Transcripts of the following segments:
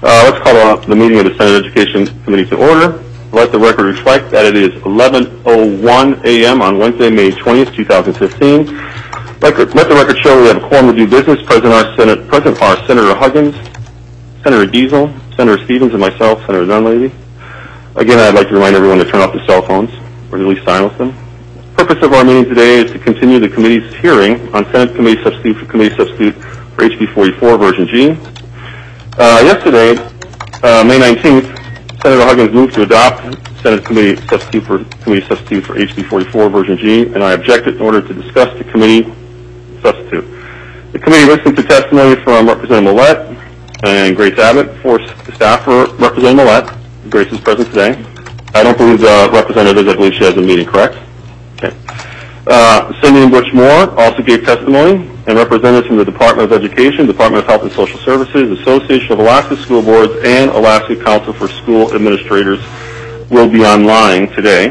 Let's call the meeting of the Senate Education Committee to order. Let the record reflect that it is 11:01 a.m. on Wednesday, May 20th, 2015. Let the record show we have a quorum to do business. Present are Senator Huggins, Senator Diesel, Senator Stevens, and myself, Senator Dunleavy. Again, I'd like to remind everyone to turn off the cell phones, or at least silence them. The purpose of our meeting today is to continue the committee's hearing on Senate Committee Substitute for Committee Substitute for HB 44, Version G. Yesterday, May 19th, Senator Huggins moved to adopt Senate Committee Substitute for HB 44, Version G, and I objected in order to discuss the committee substitute. The committee listened to testimony from Representative Millett and Grace Abbott. For staff for Representative Millett, Grace is present today. I don't believe the representative is. I believe she has a meeting, correct? Okay. Cindy Bush Moore also gave testimony, and representatives from the Department of Education, Department of Health and Social Services, Association of Alaska School Boards, and Alaska Council for School Administrators will be online today.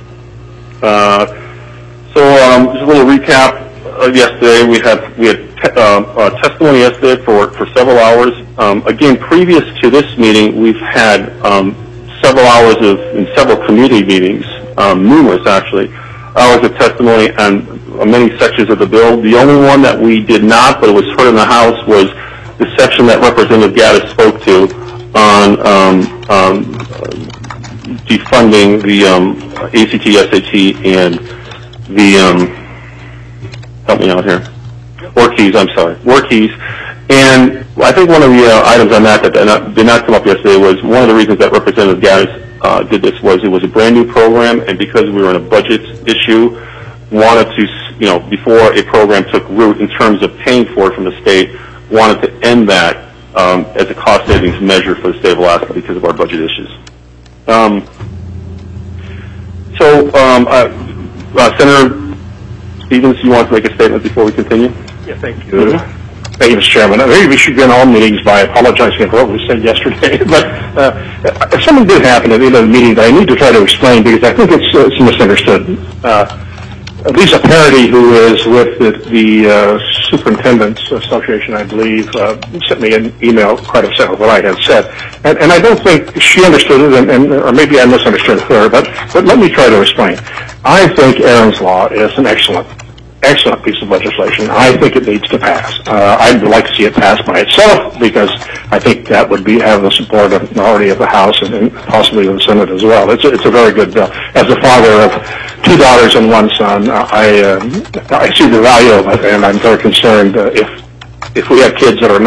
Just a little recap. Yesterday we had testimony yesterday for several hours. Again, previous to this meeting, we've had several hours in several committee meetings, numerous actually, hours of testimony on many sections of the bill. The only one that we did not, but it was heard in the House, was the section that Representative Gaddis spoke to on defunding the ACT, SAT, and the help me out here, WorkKeys. And I think one of the items on that did not come up yesterday was one of the reasons that Representative Gaddis did this was it was a brand new program, and because we were in a budget issue, wanted to, before a program took root in terms of paying for it from the state, wanted to end that as a cost savings measure for the state of Alaska because of our budget issues. Senator Stevens, you want to make a statement before we continue? Yeah, thank you. Thank you, Mr. Chairman. Maybe we should begin all meetings by apologizing for what was said yesterday. But if something did happen at the end of the meeting that I need to try to explain, because I think it's misunderstood. Lisa Parody, who is with the Superintendents Association, I believe, sent me an email quite upset with what I had said. And I don't think she understood it, or maybe I misunderstood her, but let me try to explain. I think Aaron's Law is an excellent piece of legislation. I think it needs to pass. I'd like to see it pass by itself because I think that would have the support of the majority of the House and possibly of the Senate as well. It's a very good bill. As a father of 2 daughters and 1 son, I see the value of it, and I'm very concerned if we have kids that are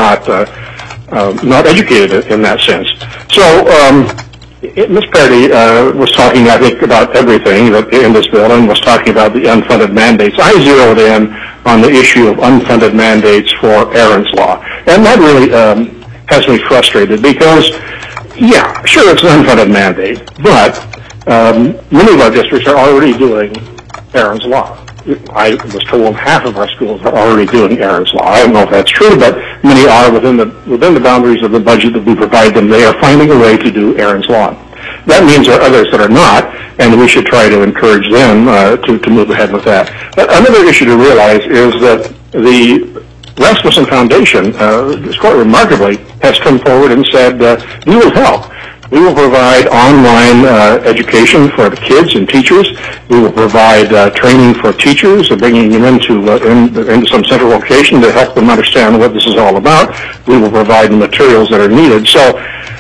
not educated in that sense. So. Ms. Parody was talking, I think, about everything in this bill and was talking about the unfunded mandates. I zeroed in on the issue of unfunded mandates for Aaron's Law. And that really has me frustrated because, yeah, sure, it's an unfunded mandate, but many of our districts are already doing Aaron's Law. I was told half of our schools are already doing Aaron's Law. I don't know if that's true, but many are within the boundaries of the budget that we provide them. They are finding a way to do Aaron's Law. That means there are others that are not, and we should try to encourage them to move ahead with that. Another issue to realize is that the Rasmussen Foundation, quite remarkably, has come forward and said, we will help. We will provide online education for the kids and teachers. We will provide training for teachers, bringing them into some central location to help them understand what this is all about. We will provide the materials that are needed. So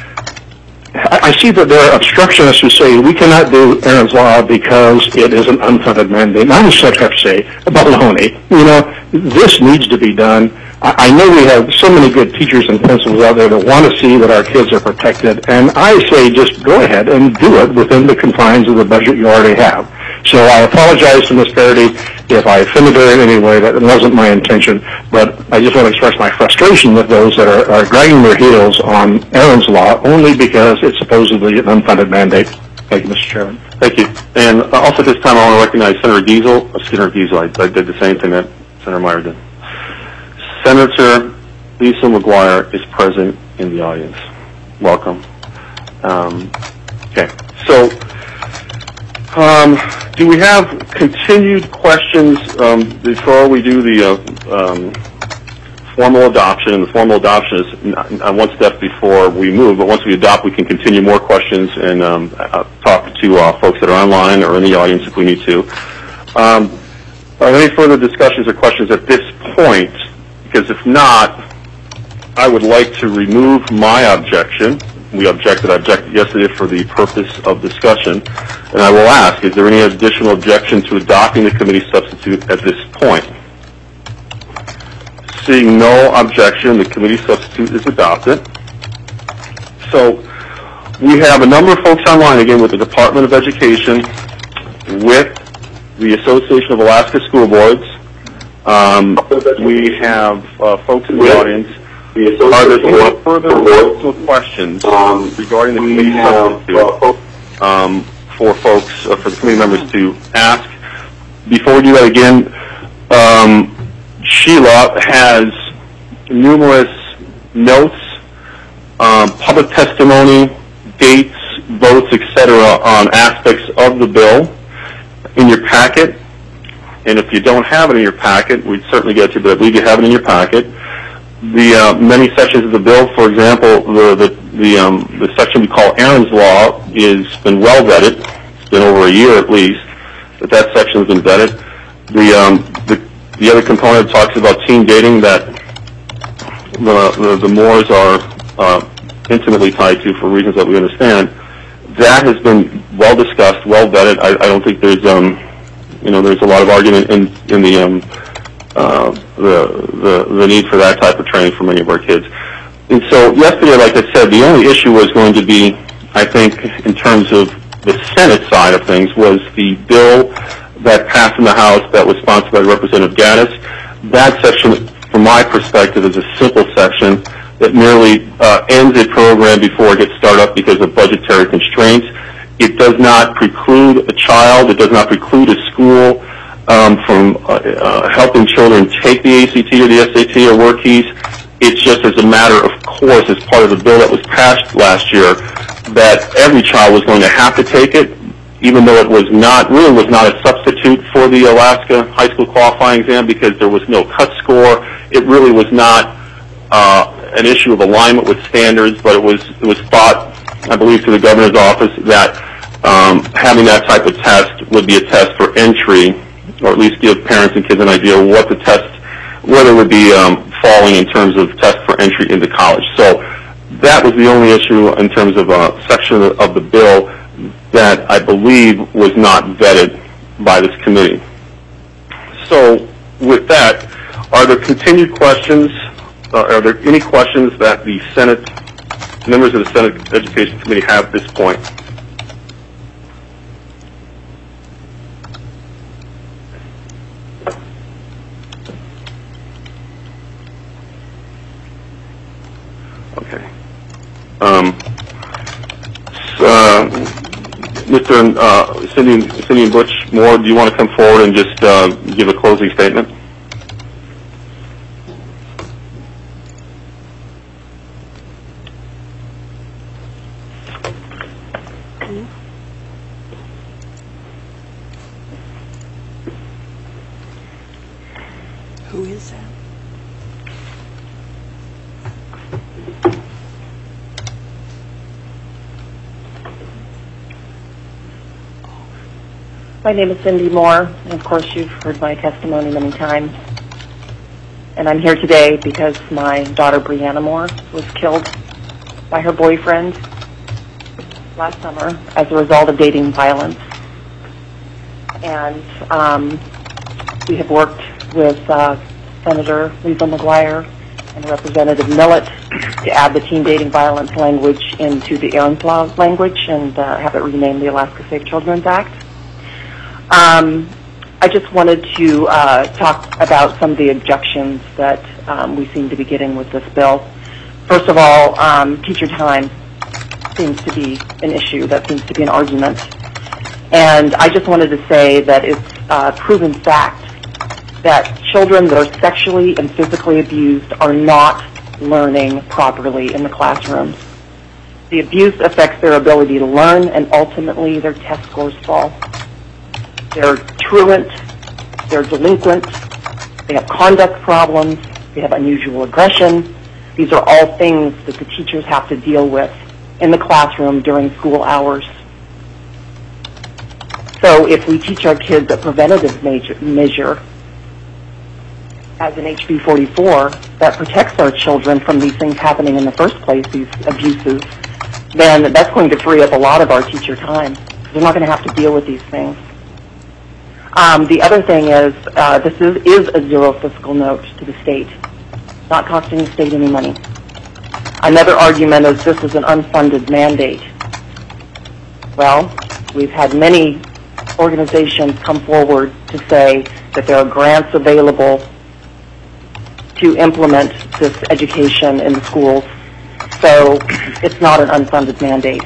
I see that there are obstructionists who say we cannot do Aaron's Law because it is an unfunded mandate. And I just have to say, baloney. This needs to be done. I know we have so many good teachers and principals out there that want to see that our kids are protected, and I say just go ahead and do it within the confines of the budget you already have. So I apologize to Ms. Parody if I offended her in any way. That wasn't my intention, but I just want to express my frustration with those that are dragging their heels on Aaron's Law only because it's supposedly an unfunded mandate. Thank you, Mr. Chairman. Thank you. And also at this time I want to recognize Senator Diesel. I did the same thing that Senator Meyer did. Senator Lisa McGuire is present in the audience. Welcome. Okay. So, do we have continued questions before we do the formal adoption, and the formal adoption is one step before we move, but once we adopt, we can continue more questions and talk to folks that are online or in the audience if we need to. Are there any further discussions or questions at this point? Because if not, I would like to remove my objection. I objected yesterday for the purpose of discussion, and I will ask, is there any additional objection to adopting the committee substitute at this point? Seeing no objection, the committee substitute is adopted. So we have a number of folks online, again, with the Department of Education, with the Association of Alaska School Boards. We have folks in the audience. Are there any further questions regarding the committee substitute for folks, for the committee members to ask? Before we do that again, Sheila has numerous notes, public testimony, dates, votes, etc. on aspects of the bill in your packet. And if you don't have it in your packet, we'd certainly get you, but I believe you have it in your packet. The many sections of the bill, for example, the section we call Aaron's Law has been well vetted. It's been over a year at least that section has been vetted. The other component talks about teen dating that the Moores are intimately tied to for reasons that we understand. That has been well discussed, well vetted. I don't think there's there's a lot of argument in the need for that type of training for many of our kids. And so yesterday, like I said, the only issue was going to be, I think, in terms of the Senate side of things, was the bill that passed in the House that was sponsored by Representative Gaddis. That section, from my perspective, is a simple section that merely ends a program before it gets started up because of budgetary constraints. It does not preclude a child, it does not preclude a school from helping children take the ACT or the SAT or WorkKeys. It's just as a matter of course, as part of the bill that was passed last year, that every child was going to have to take it, even though it was not a substitute for the Alaska high school qualifying exam because there was no cut score. It really was not an issue of alignment with standards, but it was thought, I believe, to the governor's office that having that type of test would be a test for entry, or at least give parents and kids an idea of what the test, where they would be falling in terms of test for entry into college. So that was the only issue in terms of a section of the bill that I believe was not vetted by this committee. So with that, are there continued questions? Are there any questions that the Senate, members of the Senate Education Committee have at this point? Okay. Mr. Cindy and Butch Moore, do you want to come forward and just give a closing statement? Who is that? My name is Cindy Moore, and of course you've heard my testimony many times. And I'm here today because my daughter Brianna Moore was killed by her boyfriend last summer as a result of dating violence. And we have worked with Senator Liesl McGuire and Representative Millett to add the teen dating violence language into the Aaron's Law language and have it renamed the Alaska Safe Children's Act. I just wanted to talk about some of the objections that we seem to be getting with this bill. First of all, teacher time seems to be an issue, that seems to be an argument. And I just wanted to say that it's a proven fact that children that are sexually and physically abused are not learning properly in the classrooms. The abuse affects their ability to learn, and ultimately their test scores fall. They're truant, they're delinquent, they have conduct problems, We have unusual aggression. These are all things that the teachers have to deal with in the classroom during school hours. So if we teach our kids a preventative measure as an HB 44 that protects our children from these things happening in the first place, these abuses, then that's going to free up a lot of our teacher time. They're not going to have to deal with these things. The other thing is this is a zero fiscal note to the state, not costing the state any money. Another argument is this is an unfunded mandate. Well, we've had many organizations come forward to say that there are grants available to implement this education in the schools, so it's not an unfunded mandate.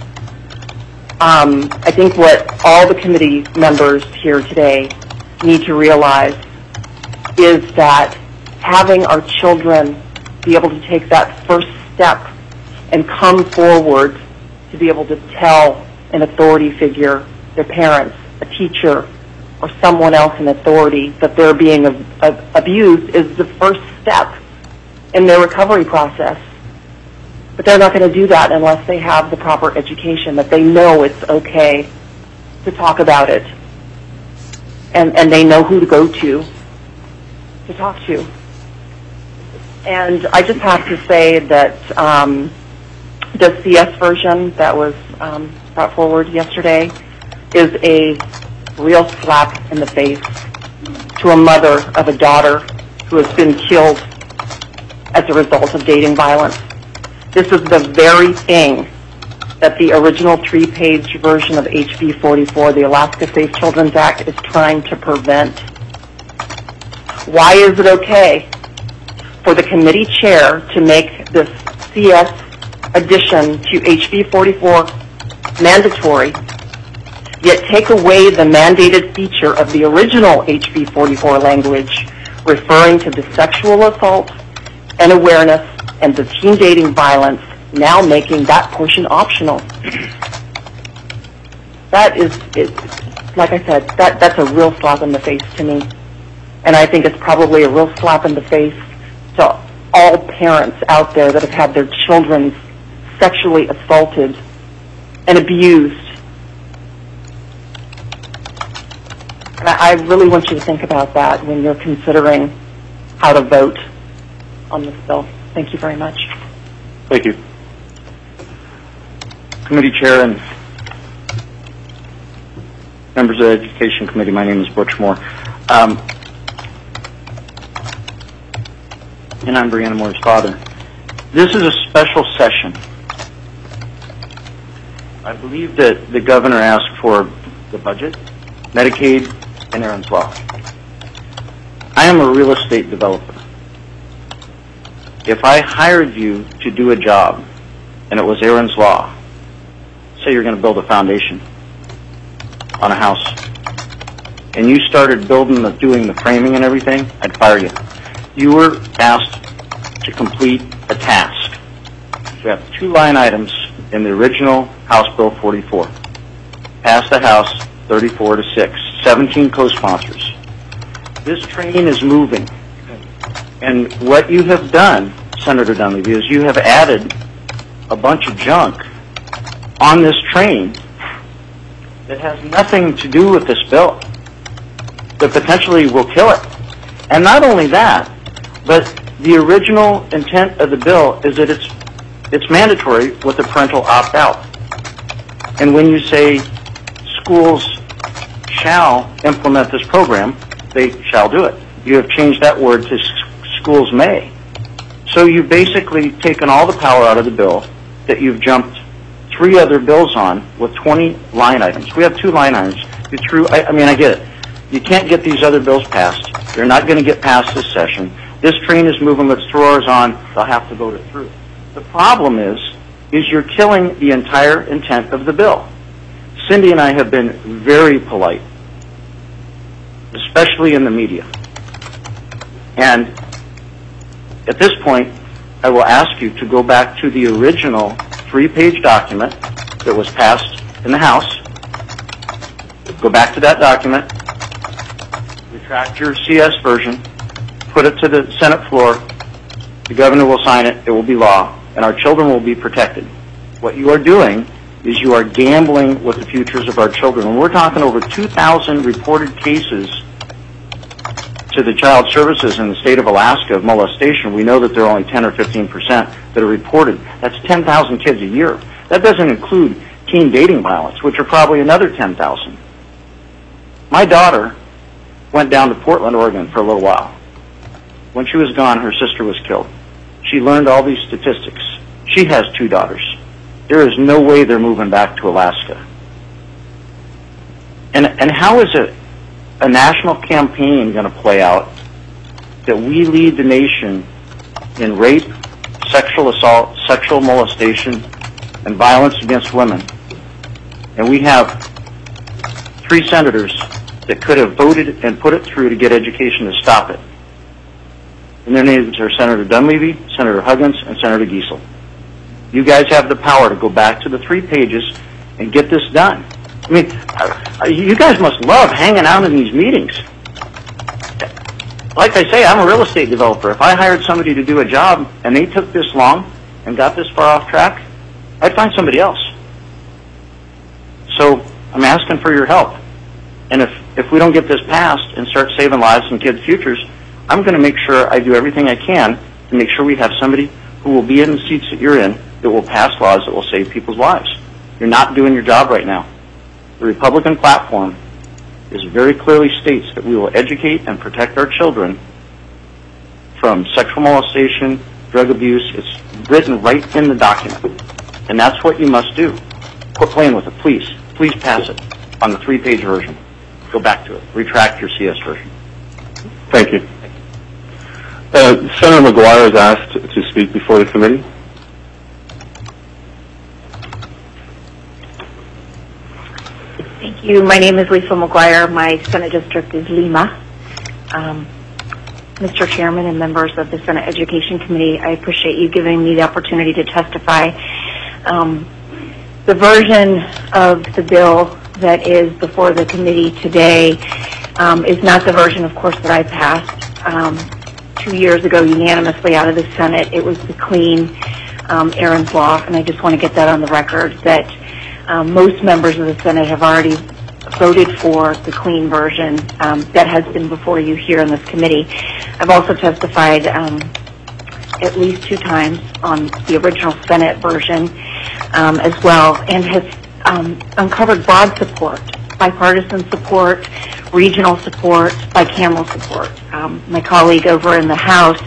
I think what all the committee members here today need to realize is that having our children be able to take that first step and come forward to be able to tell an authority figure, their parents, a teacher, or someone else in authority that they're being abused is the first step in their recovery process. But they're not going to do that unless they have the proper education, that they know it's okay to talk about it, and they know who to go to talk to. And I just have to say that the CS version that was brought forward yesterday is a real slap in the face to a mother of a daughter who has been killed as a result of dating violence. This is the very thing that the original 3-page version of HB 44, the Alaska Safe Children's Act, is trying to prevent. Why is it okay for the committee chair to make this CS addition to HB 44 mandatory, yet take away the mandated feature of the original HB 44 language referring to the sexual assault and awareness and the teen dating violence, now making that portion optional? That is, like I said, that's a real slap in the face to me. And I think it's probably a real slap in the face to all parents out there that have had their children sexually assaulted and abused. And I really want you to think about that when you're considering how to vote on this bill. Thank you very much. Thank you. Committee Chair and members of the Education Committee, my name is Butch Moore. And I'm Brianna Moore's father. This is a special session. I believe that the governor asked for the budget, Medicaid, and Aaron's Law. I am a real estate developer. If I hired you to do a job and it was Aaron's Law, say you're going to build a foundation on a house, and you started doing the framing and everything, I'd fire you. You were asked to complete a task. We have 2 line items in the original House Bill 44. Passed the House 34-6, 17 co-sponsors. This train is moving. And what you have done, Senator Dunleavy, is you have added a bunch of junk on this train that has nothing to do with this bill, that potentially will kill it. And not only that, but the original intent of the bill is that it's mandatory with the parental opt-out. And when you say schools shall implement this program, they shall do it. You have changed that word to schools may. So you've basically taken all the power out of the bill that you've jumped 3 other bills on with 20 line items. We have 2 line items. I get it. You can't get these other bills passed. They're not going to get passed this session. This train is moving. Let's throw ours on. They'll have to vote it through. The problem is you're killing the entire intent of the bill. Cindy and I have been very polite, especially in the media. And at this point, I will ask you to go back to the original 3-page document that was passed in the House. Go back to that document, retract your CS version, put it to the Senate floor, the governor will sign it, it will be law, and our children will be protected. What you are doing is you are gambling with the futures of our children. When we're talking over 2,000 reported cases to the Child Services in the state of Alaska of molestation, we know that there are only 10 or 15% that are reported. That's 10,000 kids a year. That doesn't include teen dating violence, which are probably another 10,000. My daughter went down to Portland, Oregon for a little while. When she was gone, her sister was killed. She learned all these statistics. She has 2 daughters. There is no way they're moving back to Alaska. And how is a national campaign going to play out that we lead the nation in rape, sexual assault, sexual molestation, and violence against women? And we have 3 senators that could have voted and put it through to get education to stop it. And their names are Senator Dunleavy, Senator Huggins, and Senator Giesel. You guys have the power to go back to the 3 pages and get this done. I mean, you guys must love hanging out in these meetings. Like I say, I'm a real estate developer. If I hired somebody to do a job and they took this long and got this far off track, I'd find somebody else. So I'm asking for your help. And if we don't get this passed and start saving lives and kids' futures, I'm going to make sure I do everything I can to make sure we have somebody who will be in the seats that you're in that will pass laws that will save people's lives. You're not doing your job right now. The Republican platform very clearly states that we will educate and protect our children from sexual molestation, drug abuse. It's written right in the document. And that's what you must do. Quit playing with it, please. Please pass it on the 3-page version. Go back to it. Retract your CS version. Thank you. Senator McGuire is asked to speak before the committee. Thank you. My name is Lisa McGuire. My Senate district is Lima. Mr. Chairman and members of the Senate Education Committee, I appreciate you giving me the opportunity to testify. The version of the bill that is before the committee today is not the version, of course, that I passed 2 years ago unanimously out of the Senate. It was the clean Aaron's Law, and I just want to get that on the record that most members of the Senate have already voted for the clean version that has been before you here in this committee. I've also testified at least 2 times on the original Senate version as well, and has uncovered broad support, bipartisan support, regional support, bicameral support. My colleague over in the House,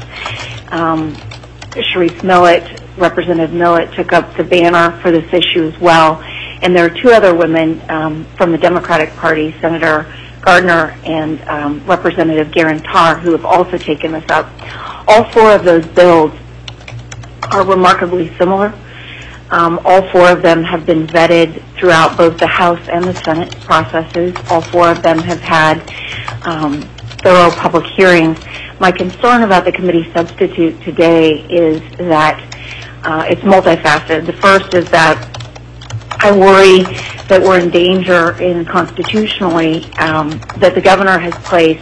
Sharice Millett, Representative Millett, took up the banner for this issue as well. And there are 2 other women from the Democratic Party, Senator Gardner and Representative Garen Tarr, who have also taken this up. All 4 of those bills are remarkably similar. All 4 of them have been vetted throughout both the House and the Senate processes. All 4 of them have had thorough public hearings. My concern about the committee substitute today is that it's multifaceted. The first is that I worry that we're in danger in constitutionally that the governor has placed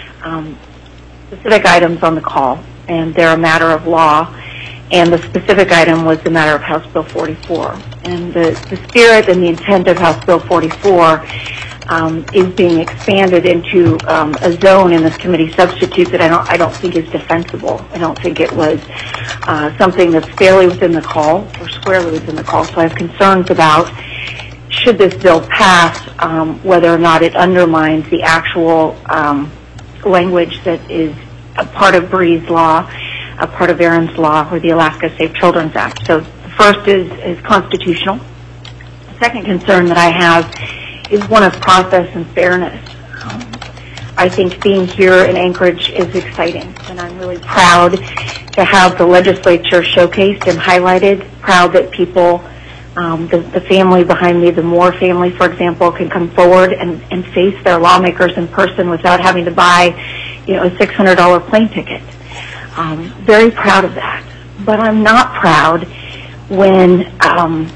specific items on the call, and they're a matter of law, and the specific item was the matter of House Bill 44. And the spirit and the intent of House Bill 44 is being expanded into a zone in this committee substitute that I don't think is defensible. I don't think it was something that's fairly within the call or squarely within the call. So I have concerns about, should this bill pass, whether or not it undermines the actual language that is a part of Bree's Law, a part of Aaron's Law, or the Alaska Safe Children's Act. So the first is constitutional. The second concern that I have is one of process and fairness. I think being here in Anchorage is exciting, and I'm really proud to have the legislature showcased and highlighted, proud that people, the family behind me, the Moore family, for example, can come forward and face their lawmakers in person without having to buy, a $600 plane ticket. Very proud of that. But I'm not proud when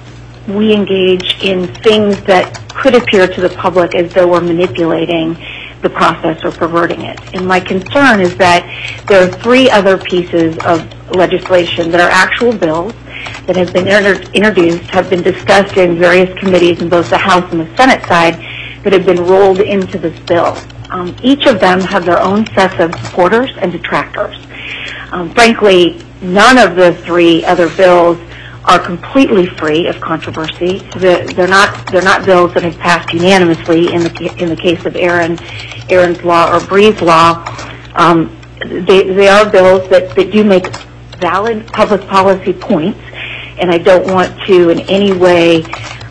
we engage in things that could appear to the public as though we're manipulating the process or perverting it. And my concern is that there are 3 other pieces of legislation that are actual bills that have been introduced, have been discussed in various committees in both the House and the Senate side, that have been rolled into this bill. Each of them have their own sets of supporters and detractors. Frankly, none of the 3 other bills are completely free of controversy. They're not bills that have passed unanimously in the case of Aaron's Law or Bree's Law. They are bills that do make valid public policy points, and I don't want to in any way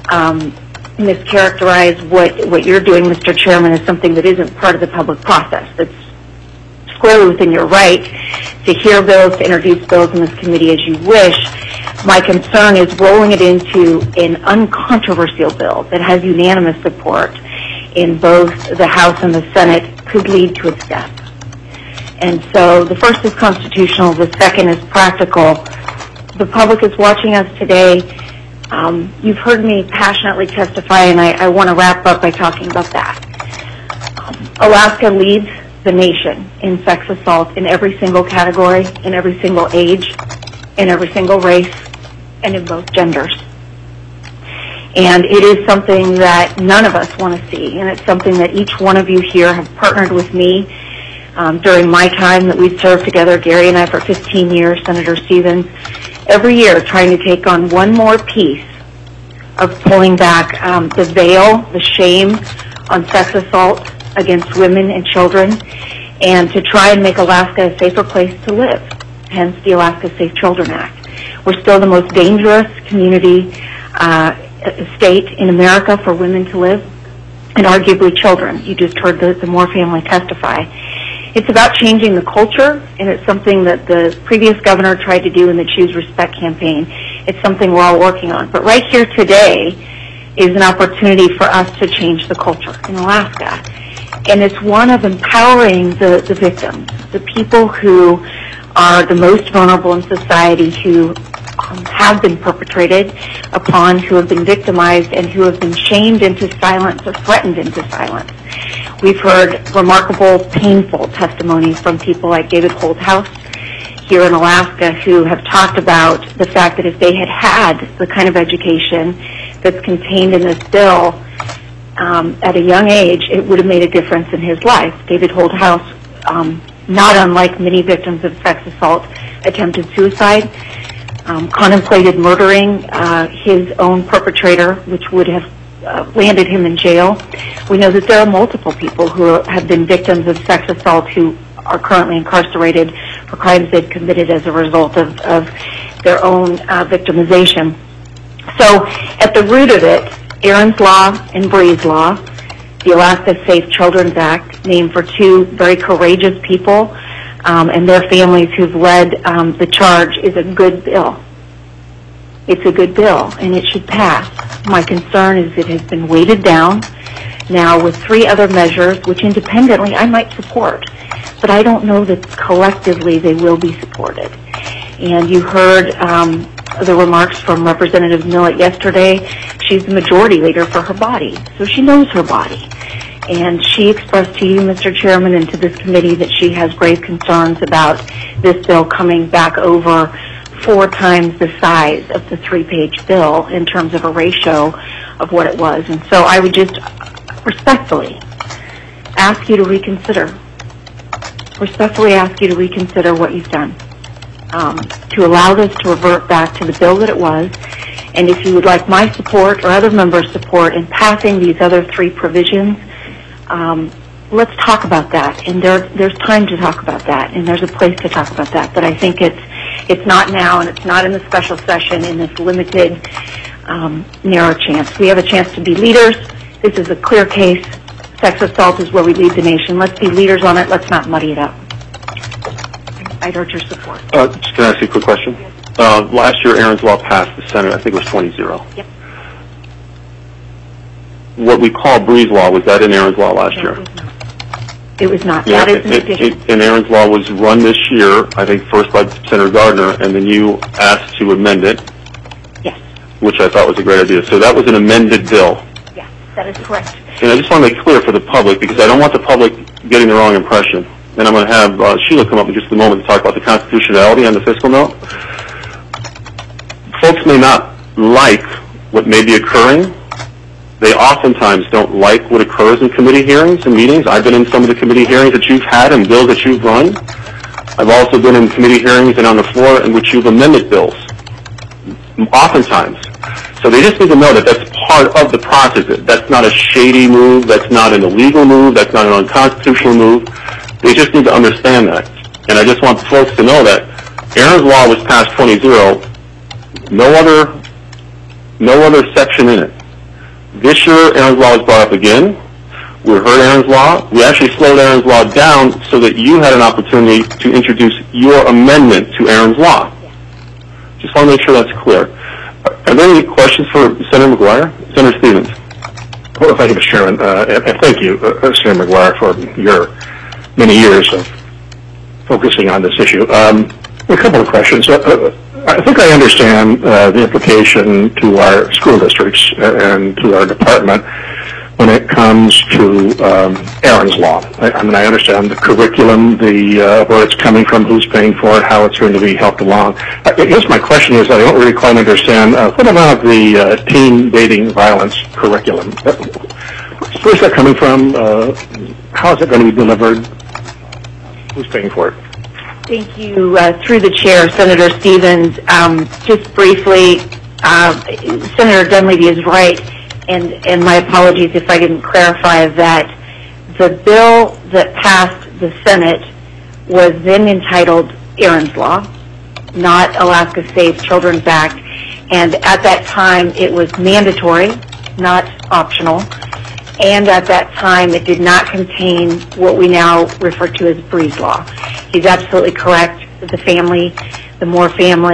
mischaracterize what you're doing, Mr. Chairman, as something that isn't part of the public process. That's squarely within your right to hear bills, to introduce bills in this committee as you wish. My concern is rolling it into an uncontroversial bill that has unanimous support in both the House and the Senate could lead to its death. And so the first is constitutional, the second is practical. The public is watching us today. You've heard me passionately testify, and I want to wrap up by talking about that. Alaska leads the nation in sex assault in every single category, in every single age, in every single race, and in both genders. And it is something that none of us want to see, and it's something that each one of you here have partnered with me during my time that we've served together, Gary and I, for 15 years, Senator Stevens, every year trying to take on one more piece of pulling back the veil, the shame on sex assault against women and children, and to try and make Alaska a safer place to live, hence the Alaska Safe Children Act. We're still the most dangerous community state in America for women to live, and arguably children. You just heard the Moore family testify. It's about changing the culture, and it's something that the previous governor tried to do in the Choose Respect campaign. It's something we're all working on. But right here today is an opportunity for us to change the culture in Alaska. And it's one of empowering the victims, the people who are the most vulnerable in society, who have been perpetrated upon, who have been victimized, and who have been shamed into silence or threatened into silence. We've heard remarkable, painful testimonies from people like David Holthouse here in Alaska, who have talked about the fact that if they had had the kind of education that's contained in this bill at a young age, it would have made a difference in his life. David Holthouse, not unlike many victims of sex assault, attempted suicide, contemplated murdering his own perpetrator, which would have landed him in jail. We know that there are multiple people who have been victims of sex assault who are currently incarcerated for crimes they've committed as a result of their own victimization. So at the root of it, Aaron's Law and Bree's Law, the Alaska Safe Children's Act, named for 2 very courageous people and their families who've led the charge, is a good bill. It's a good bill, and it should pass. My concern is it has been weighted down now with 3 other measures, which independently I might support, but I don't know that collectively they will be supported. And you heard the remarks from Representative Millett yesterday. She's the majority leader for her body, so she knows her body. And she expressed to you, Mr. Chairman, and to this committee that she has grave concerns about this bill coming back over 4 times the size of the 3-page bill in terms of a ratio of what it was. And so I would just respectfully ask you to reconsider. Respectfully ask you to reconsider what you've done. To allow this to revert back to the bill that it was. And if you would like my support or other members' support in passing these other 3 provisions, let's talk about that. And there's time to talk about that, and there's a place to talk about that. But I think it's not now, and it's not in the special session in this limited, narrow chance. We have a chance to be leaders. This is a clear case. Sex assault is where we lead the nation. Let's be leaders on it. Let's not muddy it up. I'd urge your support. Just can I ask you a quick question? Last year, Aaron's Law passed the Senate. I think it was 20-0. Yep. What we call Bree's Law, was that in Aaron's Law last year? It was not. Yeah, that is an addition. And Aaron's Law was run this year, I think first by Senator Gardner, and then you asked to amend it. Yes. Which I thought was a great idea. So that was an amended bill. Yes. That is correct. And I just want to make clear for the public, because I don't want the public getting the wrong impression. And I'm going to have Sheila come up in just a moment to talk about the constitutionality on the fiscal note. Folks may not like what may be occurring. They oftentimes don't like what occurs in committee hearings and meetings. I've been in some of the committee hearings that you've had and bills that you've run. I've also been in committee hearings and on the floor in which you've amended bills, oftentimes. So they just need to know that that's part of the process. That's not a shady move. That's not an illegal move. That's not an unconstitutional move. They just need to understand that. And I just want folks to know that Aaron's Law was passed 20-0. No other section in it. This year, Aaron's Law was brought up again. We heard Aaron's Law. We actually slowed Aaron's Law down so that you had an opportunity to introduce your amendment to Aaron's Law. Just want to make sure that's clear. Are there any questions for Senator McGuire? Senator Stevens. Well, thank you, Mr. Chairman. And thank you, Senator McGuire, for your many years of focusing on this issue. A couple of questions. I think I understand the implication to our school districts and to our department when it comes to Aaron's Law. I mean, I understand the curriculum, where it's coming from, who's paying for it, how it's going to be helped along. I guess my question is, I don't really quite understand, what about the teen dating violence curriculum? Where's that coming from? How is it going to be delivered? Who's paying for it? Thank you. Through the chair, Senator Stevens, just briefly, Senator Dunleavy is right, and my apologies if I didn't clarify that the bill that passed the Senate was then entitled Aaron's Law, not Alaska Safe Children's Act, and at that time it was mandatory, not optional, and at that time it did not contain what we now refer to as Bree's Law. He's absolutely correct. The Moore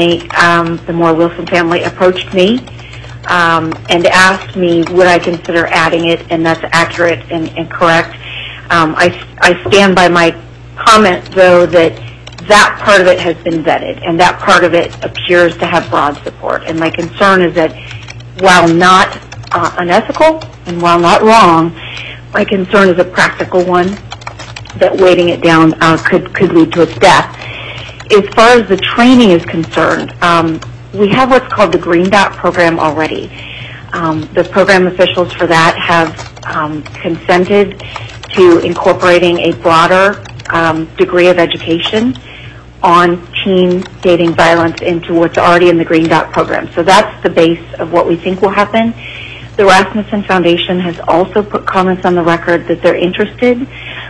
Wilson family approached me and asked me would I consider adding it, and that's accurate and correct. I stand by my comment, though, that part of it has been vetted, and that part of it appears to have broad support. And my concern is that while not unethical and while not wrong, my concern is a practical one, that weighting it down could lead to its death. As far as the training is concerned, we have what's called the Green Dot program already. The program officials for that have consented to incorporating a broader degree of education on teen dating violence into what's already in the Green Dot program. So that's the base of what we think will happen. The Rasmussen Foundation has also put comments on the record that they're interested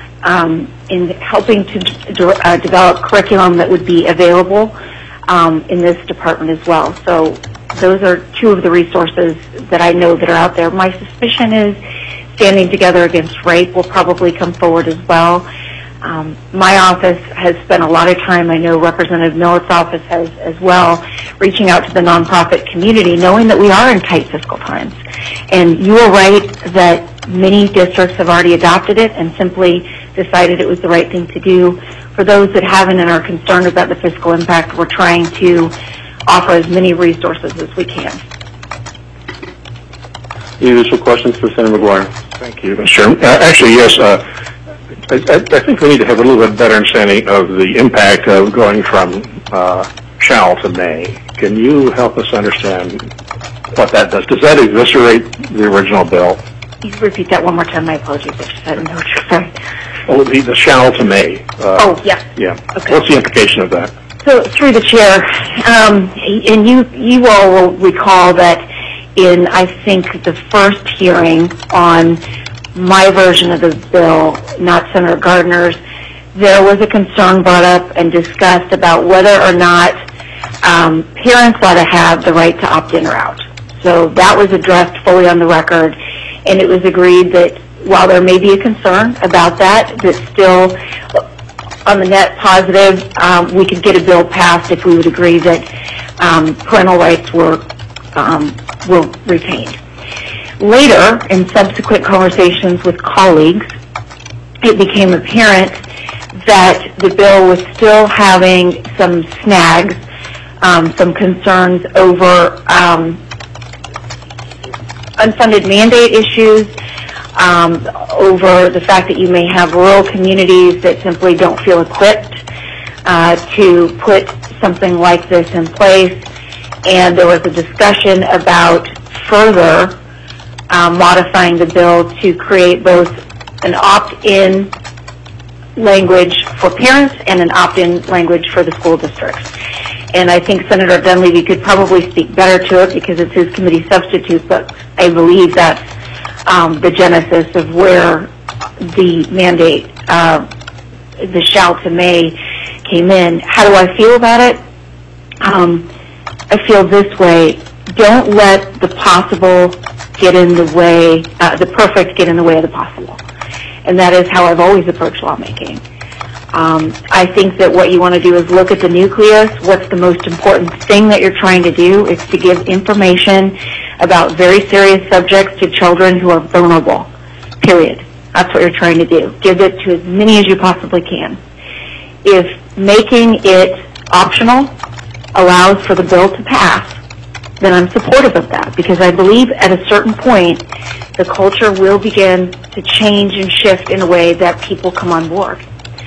in helping to develop curriculum that would be available in this department as well. So those are two of the resources that I know that are out there. My suspicion is Standing Together Against Rape will probably come forward as well. My office has spent a lot of time, I know Representative Millett's office has as well, reaching out to the nonprofit community, knowing that we are in tight fiscal times. And you are right that many districts have already adopted it and simply decided it was the right thing to do. For those that haven't and are concerned about the fiscal impact, we're trying to offer as many resources as we can. Any additional questions for Senator McGuire? Thank you, Mr. Chairman. Actually, yes. I think we need to have a little bit better understanding of the impact of going from shall to may. Can you help us understand what that does? Does that eviscerate the original bill? You can repeat that one more time. My apologies. I didn't know what you're saying. Oh, the shall to may. Yeah. Yeah. Okay. What's the implication of that? So, through the chair, and you all will recall that in, I think, the first hearing on my version of the bill, not Senator Gardner's, there was a concern brought up and discussed about whether or not parents ought to have the right to opt in or out. So that was addressed fully on the record, and it was agreed that while there may be a concern about that, that still, on the net positive, we could get a bill passed if we would agree that parental rights were retained. Later, in subsequent conversations with colleagues, it became apparent that the bill was still having some snags, some concerns over unfunded mandate issues, over the fact that you may have rural communities that simply don't feel equipped to put something like this in place. And there was a discussion about further modifying the bill to create both an opt-in language for parents and an opt-in language for the school districts. And I think Senator Dunleavy could probably speak better to it because it's his committee substitute, but I believe that's the genesis of where the mandate, the shall to may, came in. How do I feel about it? I feel this way. Don't let the possible get in the way, the perfect get in the way of the possible. And that is how I've always approached lawmaking. I think that what you want to do is look at the nucleus. What's the most important thing that you're trying to do? It's to give information about very serious subjects to children who are vulnerable, period. That's what you're trying to do. Give it to as many as you possibly can. If making it optional allows for the bill to pass, then I'm supportive of that because I believe at a certain point the culture will begin to change and shift in a way that people come on board.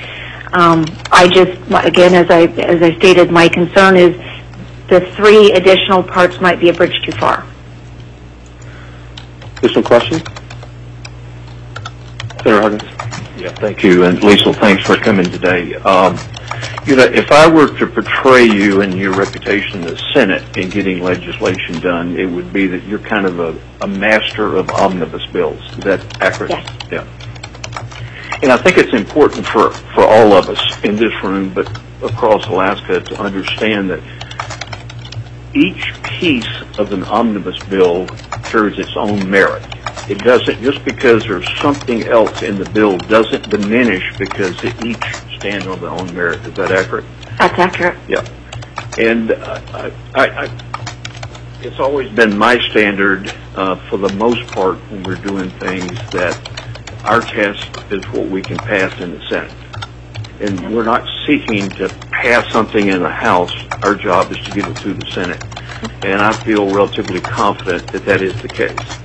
Again, as I stated, my concern is the 3 additional parts might be a bridge too far. Additional questions? Senator Huggins. Yeah, thank you. And Liesl, thanks for coming today. If I were to portray you and your reputation in the Senate in getting legislation done, it would be that you're kind of a master of omnibus bills. Is that accurate? Yes. Yeah. And I think it's important for all of us in this room, but across Alaska, to understand that each piece of an omnibus bill carries its own merit. It doesn't, just because there's something else in the bill doesn't diminish because they each stand on their own merit. Is that accurate? That's accurate. Yeah. And it's always been my standard, for the most part, when we're doing things, that our test is what we can pass in the Senate. And we're not seeking to pass something in the House. Our job is to get it through the Senate. And I feel relatively confident that that is the case.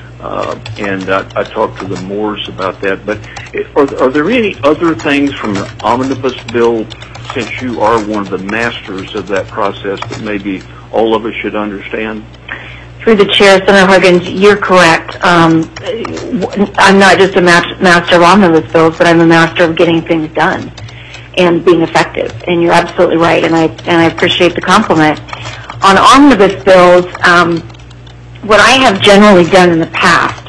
And I talked to the Moores about that. But are there any other things from the omnibus bill, since you are one of the masters of that process, that maybe all of us should understand? Through the chair, Senator Huggins, you're correct. I'm not just a master of omnibus bills, but I'm a master of getting things done and being effective. And you're absolutely right, and I appreciate the compliment. On omnibus bills, what I have generally done in the past,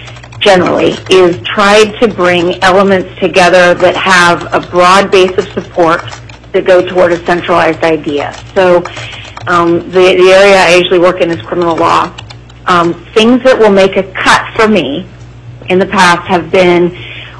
is tried to bring elements together that have a broad base of support that go toward a centralized idea. So the area I usually work in is criminal law. Things that will make a cut for me in the past have been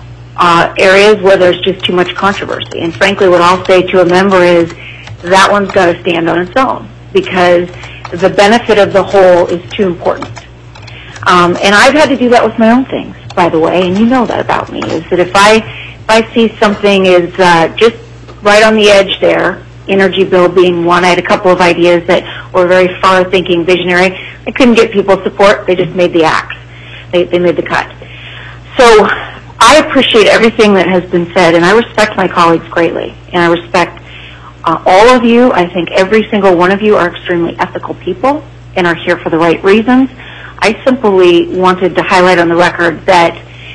areas where there's just too much controversy. And frankly, what I'll say to a member is that one's got to stand on its own because the benefit of the whole is too important. And I've had to do that with my own things, by the way, and you know that about me, is that if I see something is just right on the edge there, energy bill being one, I had a couple of ideas that were very far-thinking, visionary. I couldn't get people's support. They just made the axe. They made the cut. So I appreciate everything that has been said, and I respect my colleagues greatly, and I respect all of you. I think every single one of you are extremely ethical people and are here for the right reasons. I simply wanted to highlight on the record that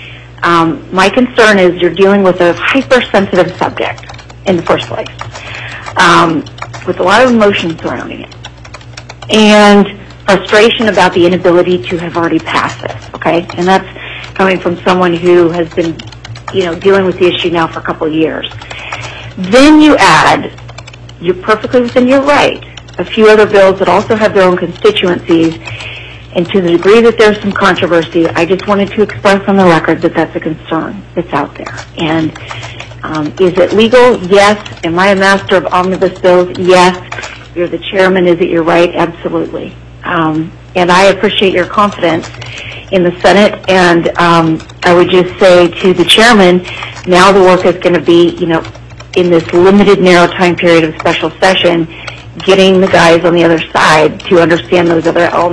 my concern is you're dealing with a hypersensitive subject in the first place, with a lot of emotion surrounding it, and frustration about the inability to have already passed this, okay? And that's coming from someone who has been, dealing with the issue now for a couple of years. Then you add, you're perfectly within your right, a few other bills that also have their own constituencies, and to the degree that there's some controversy, I just wanted to express on the record that that's a concern that's out there. And is it legal? Yes. Am I a master of omnibus bills? Yes. You're the chairman. Is it your right? Absolutely. And I appreciate your confidence in the Senate. And I would just say to the chairman, now the work is going to be, in this limited, narrow time period of special session, getting the guys on the other side to understand those other elements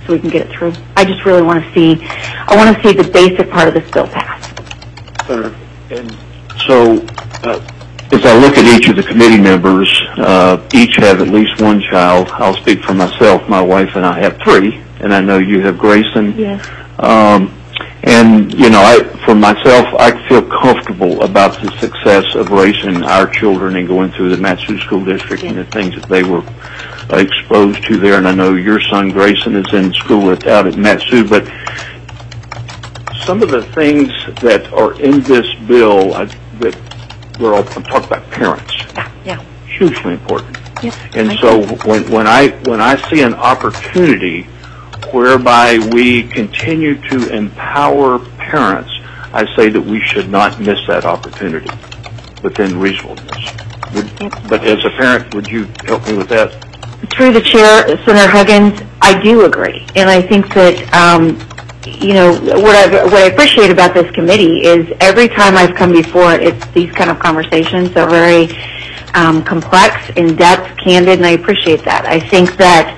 so we can get it through. I just really want to see, the basic part of this bill pass. And so, as I look at each of the committee members, each have at least one child. I'll speak for myself. My wife and I have 3, and I know you have Grayson. Yes. And, for myself, I feel comfortable about the success of raising our children and going through the Mat-Su School District and the things that they were exposed to there. And I know your son, Grayson, is in school out at Mat-Su. But some of the things that are in this bill, I'm talking about parents. Yeah. Hugely important. Yes. And so when I see an opportunity whereby we continue to empower parents, I say that we should not miss that opportunity within reasonableness. But as a parent, would you help me with that? Through the chair, Senator Huggins, I do agree. And I think that, what I appreciate about this committee is every time I've come before it, it's these kind of conversations are very complex, in-depth, candid, and I appreciate that. I think that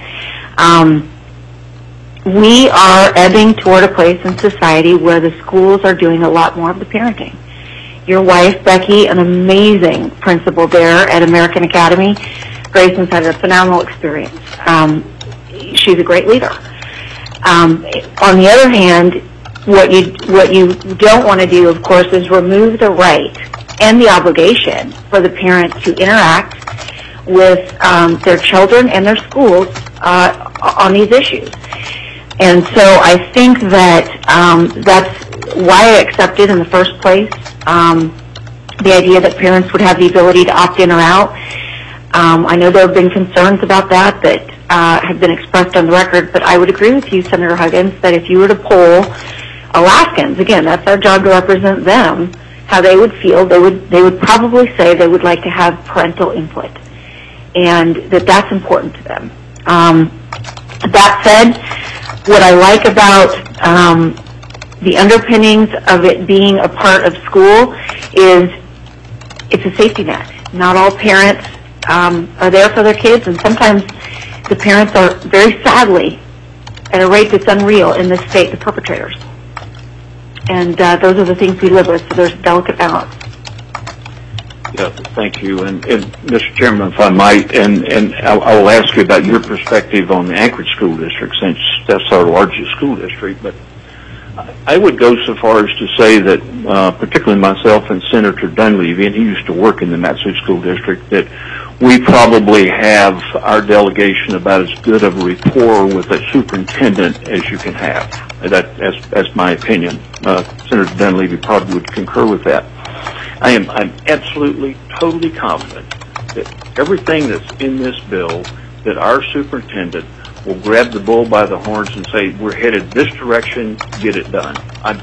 we are ebbing toward a place in society where the schools are doing a lot more of the parenting. Your wife, Becky, an amazing principal there at American Academy. Grayson's had a phenomenal experience. She's a great leader. On the other hand, what you don't want to do, of course, is remove the right and the obligation for the parent to interact with their children and their schools on these issues. And so I think that that's why I accepted in the first place the idea that parents would have the ability to opt in or out. I know there have been concerns about that have been expressed on the record, but I would agree with you, Senator Huggins, that if you were to poll Alaskans, again, that's our job to represent them, how they would feel, they would probably say they would like to have parental input, and that's important to them. That said, what I like about the underpinnings of it being a part of school is it's a safety net. Not all parents are there for their kids, and sometimes the parents are very sadly at a rate that's unreal in this state, the perpetrators. And those are the things we live with, so there's a delicate balance. Yeah, thank you. And Mr. Chairman, if I might, and I will ask you about your perspective on the Anchorage School District, since that's our largest school district. But I would go so far as to say that, particularly myself and Senator Dunleavy, and he used to work in the Mat-Su School District, that we probably have our delegation about as good of a rapport with a superintendent as you can have. That's my opinion. Senator Dunleavy probably would concur with that. I'm absolutely, totally confident that everything that's in this bill, that our superintendent will grab the bull by the horns and say, we're headed this direction, get it done. I'm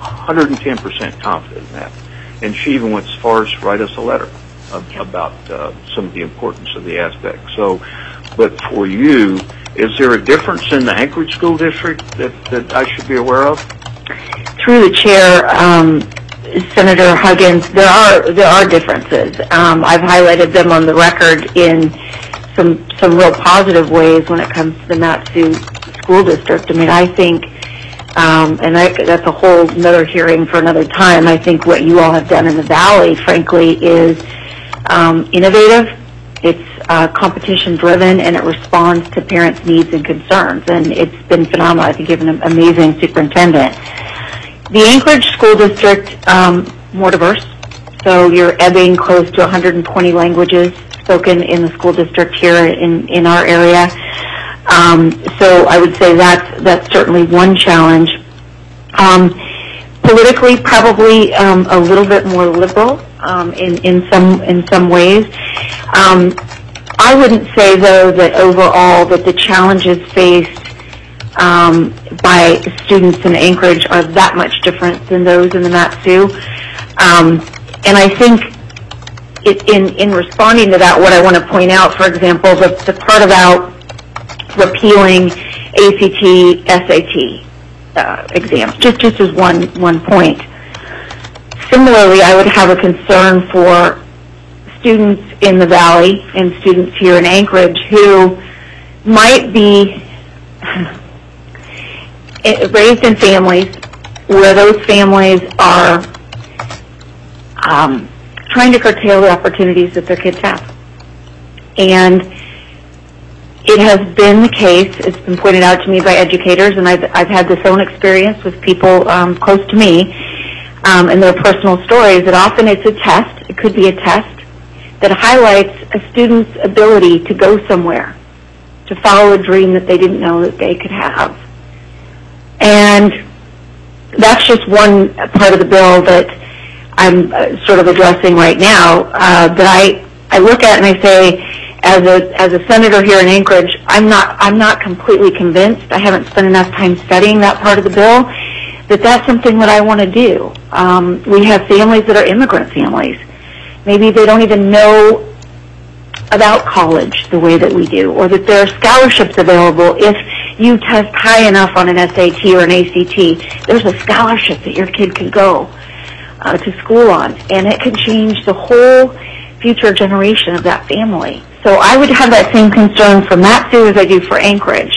110% confident in that. And she even went as far as to write us a letter about some of the importance of the aspect. So, but for you, is there a difference in the Anchorage School District that I should be aware of? Through the chair, Senator Huggins, there are differences. I've highlighted them on the record in some real positive ways when it comes to the Mat-Su School District. I mean, I think, and that's a whole another hearing for another time, I think what you all have done in the Valley, frankly, is innovative. It's competition-driven, and it responds to parents' needs and concerns, and it's been phenomenal. I think you have an amazing superintendent. The Anchorage School District, more diverse, so you're ebbing close to 120 languages spoken in the school district here in our area. So I would say that's certainly one challenge. Politically, probably a little bit more liberal in some ways. I wouldn't say, though, that overall that the challenges faced by students in Anchorage are that much different than those in the Mat-Su. And I think in responding to that, what I want to point out, for example, the part about repealing ACT, SAT exams, just as one point. Similarly, I would have a concern for students in the Valley and students here in Anchorage who might be raised in families where those families are trying to curtail the opportunities that their kids have. And it has been the case, it's been pointed out to me by educators, and I've had this own experience with people close to me and their personal stories, that often it's a test, it could be a test, that highlights a student's ability to go somewhere, to follow a dream that they didn't know that they could have. And that's just one part of the bill that I'm sort of addressing right now, that I look at and I say, as a senator here in Anchorage, I'm not completely convinced. I haven't spent enough time studying that part of the bill, that's something that I want to do. We have families that are immigrant families. Maybe they don't even know about college the way that we do, or that there are scholarships available. If you test high enough on an SAT or an ACT, there's a scholarship that your kid can go to school on, and it can change the whole future generation of that family. So I would have that same concern for Mat-Su as I do for Anchorage.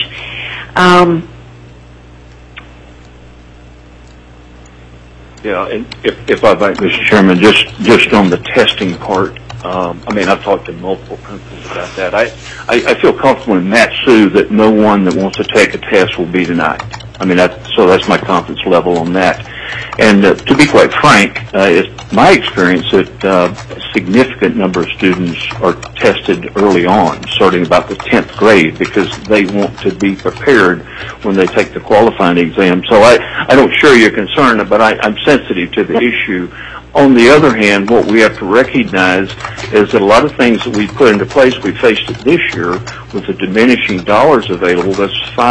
Yeah, and if I might, Mr. Chairman, just on the testing part, I've talked to multiple principals about that. I feel comfortable in Mat-Su that no one that wants to take a test will be denied. So that's my confidence level on that. And to be quite frank, it's my experience that a significant number of students are tested early on, starting about the 10th grade, because they want to be prepared when they take the qualifying exam. So I don't share your concern, but I'm sensitive to the issue. On the other hand, what we have to recognize is that a lot of things that we put into place, we faced it this year with the diminishing dollars available. That's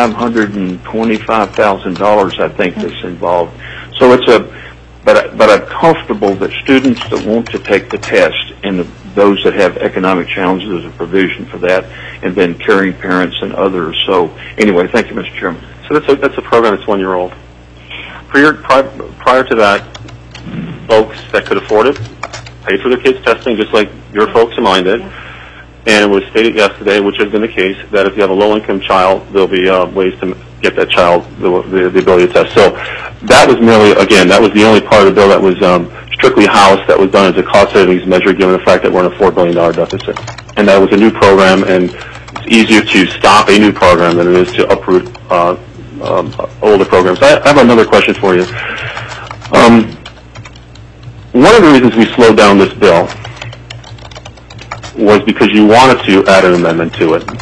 $525,000, I think, that's involved. So but I'm comfortable that students that want to take the test and those that have economic challenges, there's a provision for that, and then caring parents and others. So anyway, thank you, Mr. Chairman. So that's a program that's 1 year old. Prior to that, folks that could afford it paid for their kids' testing, just like your folks and mine did. And it was stated yesterday, which has been the case, that if you have a low-income child, there'll be ways to get that child the ability to test. So that was that was the only part of the bill that was strictly House, that was done as a cost savings measure, given the fact that we're in a $4 billion deficit. And that was a new program, and it's easier to stop a new program than it is to uproot older programs. I have another question for you. One of the reasons we slowed down this bill was because you wanted to add an amendment to it.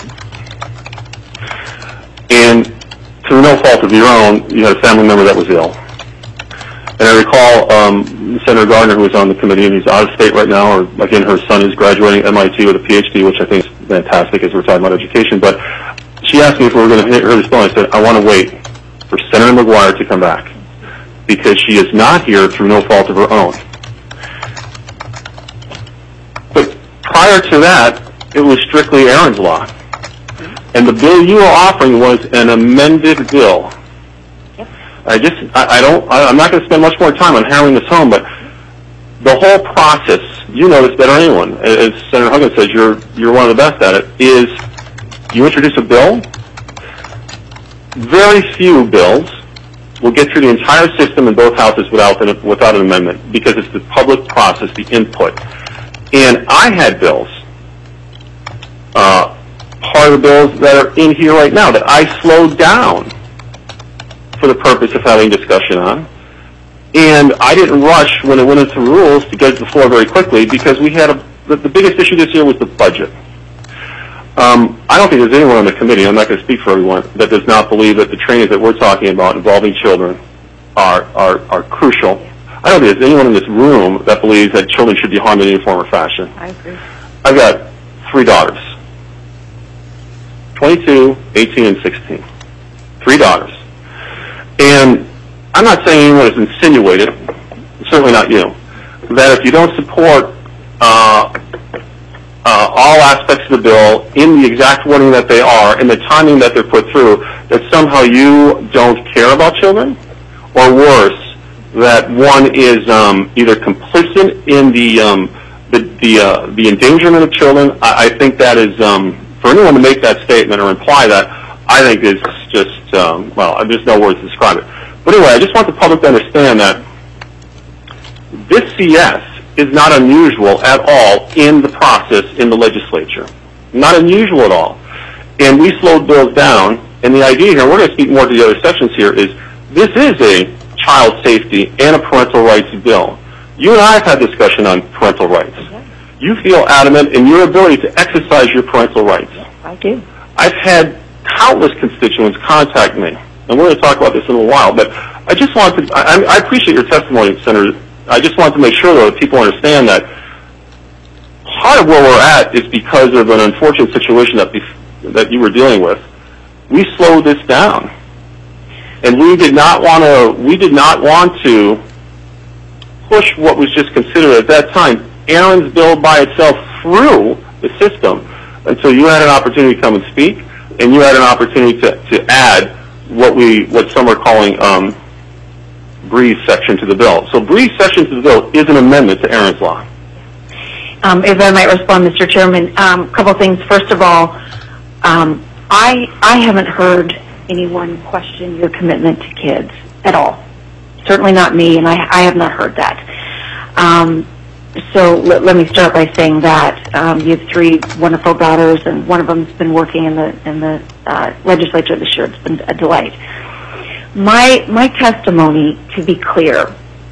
And through no fault of your own, you had a family member that was ill. And I recall Senator Gardner, who was on the committee, and he's out of state right now, or again, her son is graduating MIT with a PhD, which I think is fantastic as we're talking about education. But she asked me if we were going to hear this bill, and I said, I want to wait for Senator McGuire to come back, because she is not here through no fault of her own. But prior to that, it was strictly Aaron's Law. And the bill you were offering was an amended bill. I'm not going to spend much more time on hammering this home, but the whole process, you know this better than anyone, as Senator Huggins says, you're one of the best at it, is you introduce a bill. Very few bills will get through the entire system in both houses without an amendment, because it's the public process, the input. And I had bills, part of the bills that are in here right now, that I slowed down for the purpose of having discussion on. And I didn't rush when it went into rules to get to the floor very quickly, because we had the biggest issue this year was the budget. I don't think there's anyone on the committee, I'm not going to speak for everyone, that does not believe that the trainings that we're talking about involving children are crucial. I don't think there's anyone in this room that believes that children should be harmed in any form or fashion. I agree. I've got 3 daughters, 22, 18, and 16. 3 daughters. And I'm not saying anyone has insinuated, certainly not you, that if you don't support all aspects of the bill in the exact wording that they are, in the timing that they're put through, that somehow you don't care about children, or worse, that one is either complicit in the endangerment of children. I think that is, for anyone to make that statement or imply that, I think is just well, there's no words to describe it. But anyway, I just want the public to understand that this CS is not unusual at all in the process in the legislature. Not unusual at all. And we slowed bills down, and the idea here, and we're going to speak more to the other sections here, is this is a child safety and a parental rights bill. You and I have had discussion on parental rights. You feel adamant in your ability to exercise your parental rights. I do. I've had countless constituents contact me, and we're going to talk about this in a while, but I just want to, I appreciate your testimony, Senator. I just want to make sure, though, that people understand that part of where we're at is because of an unfortunate situation that you were dealing with. We slowed this down, and we did not want to push what was just considered at that time Aaron's bill by itself through the system until you had an opportunity to come and speak, and you had an opportunity to add what some are calling Bree's section to the bill. So Bree's section to the bill is an amendment to Aaron's law. If I might respond, Mr. Chairman, a couple things. First of all, I haven't heard anyone question your commitment to kids at all. Certainly not me, and I have not heard that. So let me start by saying that you have three wonderful daughters, and one of them has been working in the legislature this year. It's been a delight. My testimony, to be clear,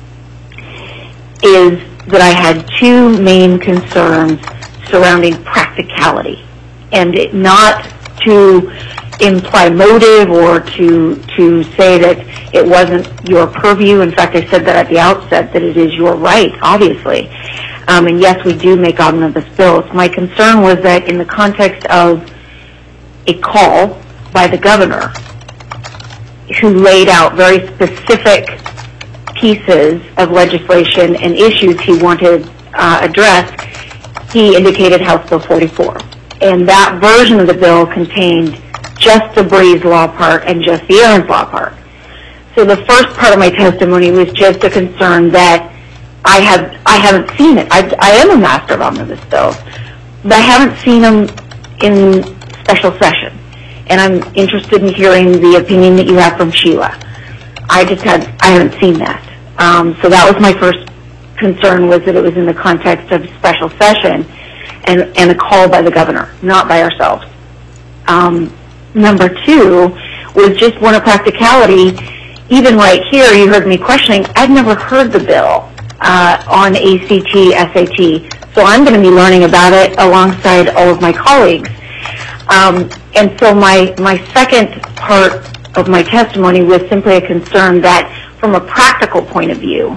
is that I had two main concerns surrounding practicality, and not to imply motive or to say that it wasn't your purview. In fact, I said that at the outset, that it is your right, obviously. And yes, we do make omnibus bills. My concern was that in the context of a call by the governor, who laid out very specific pieces of legislation and issues he wanted addressed, he indicated House Bill 44. And that version of the bill contained just the Bree's law part and just the Aaron's law part. So the first part of my testimony was just a concern that I haven't seen it. I am a master of omnibus bills, but I haven't seen them in special session. And I'm interested in hearing the opinion that you have from Sheila. I haven't seen that. So that was my first concern, was that it was in the context of special session and a call by the governor, not by ourselves. Number two was just one of practicality. Even right here, you heard me questioning. I've never heard the bill on ACT, SAT, so I'm going to be learning about it alongside all of my colleagues. And so my second part of my testimony was simply a concern that, from a practical point of view,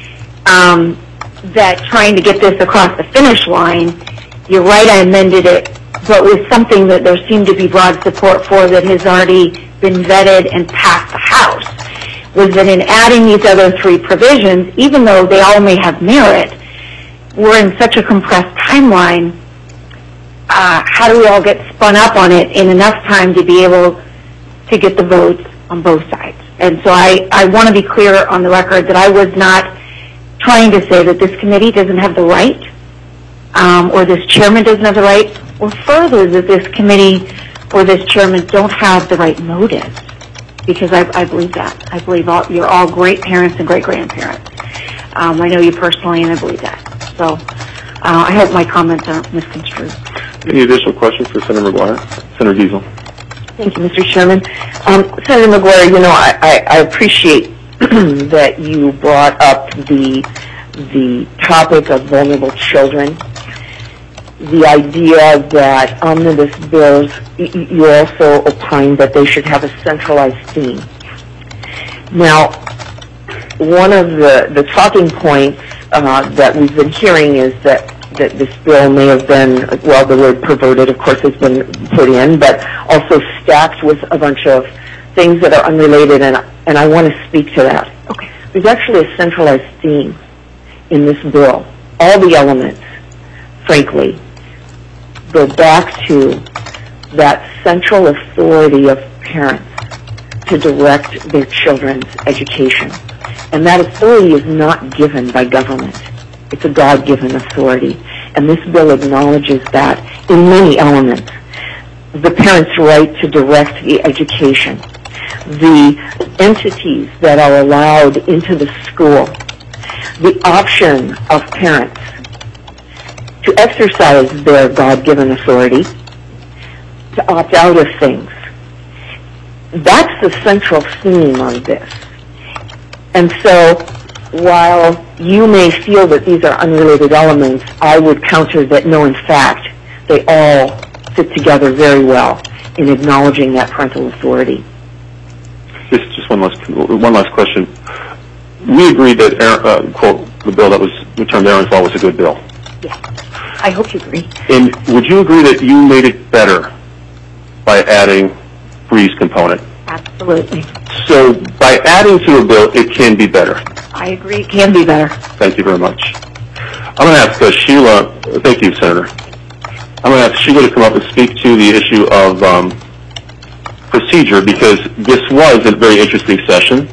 that trying to get this across the finish line, you're right, I amended it, but with something that there seemed to be broad support for that has already been vetted and passed the House, was that in adding these other three provisions, even though they all may have merit, we're in such a compressed timeline. How do we all get spun up on it in enough time to be able to get the votes on both sides? And so I want to be clear on the record that I was not trying to say that this committee doesn't have the right, or this chairman doesn't have the right, or further that this committee or this chairman don't have the right motives, because I believe that. I believe you're all great parents and great grandparents. I know you personally, and I believe that. So I hope my comments aren't misconstrued. Any additional questions for Senator McGuire? Senator Diesel. Thank you, Mr. Chairman. Senator McGuire, you know, I appreciate that you brought up the topic of vulnerable children. The idea that omnibus bills, you also opined that they should have a centralized theme. Now, one of the talking points that we've been hearing is that this bill may have been, well, the word perverted, of course, has been put in, but also stacked with a bunch of things that are unrelated, and I want to speak to that. Okay. There's actually a centralized theme in this bill. All the elements, frankly, go back to that central authority of parents to direct their children's education. And that authority is not given by government. It's a God-given authority. And this bill acknowledges that in many elements. The parent's right to direct the education. the entities that are allowed into the school, the option of parents to exercise their God-given authority to opt out of things. That's the central theme on this. And so, while you may feel that these are unrelated elements, I would counter that no, in fact, they all fit together very well in acknowledging that parental authority. Just one last question. We agreed that, quote, the bill that was returned to Aaron's Law was a good bill. Yes. I hope you agree. And would you agree that you made it better by adding Bree's component? Absolutely. So by adding to a bill, it can be better. I agree. It can be better. Thank you very much. I'm going to ask Sheila, thank you, Senator. I'm going to ask Sheila to come up and speak to the issue of procedure, because this was a very interesting session.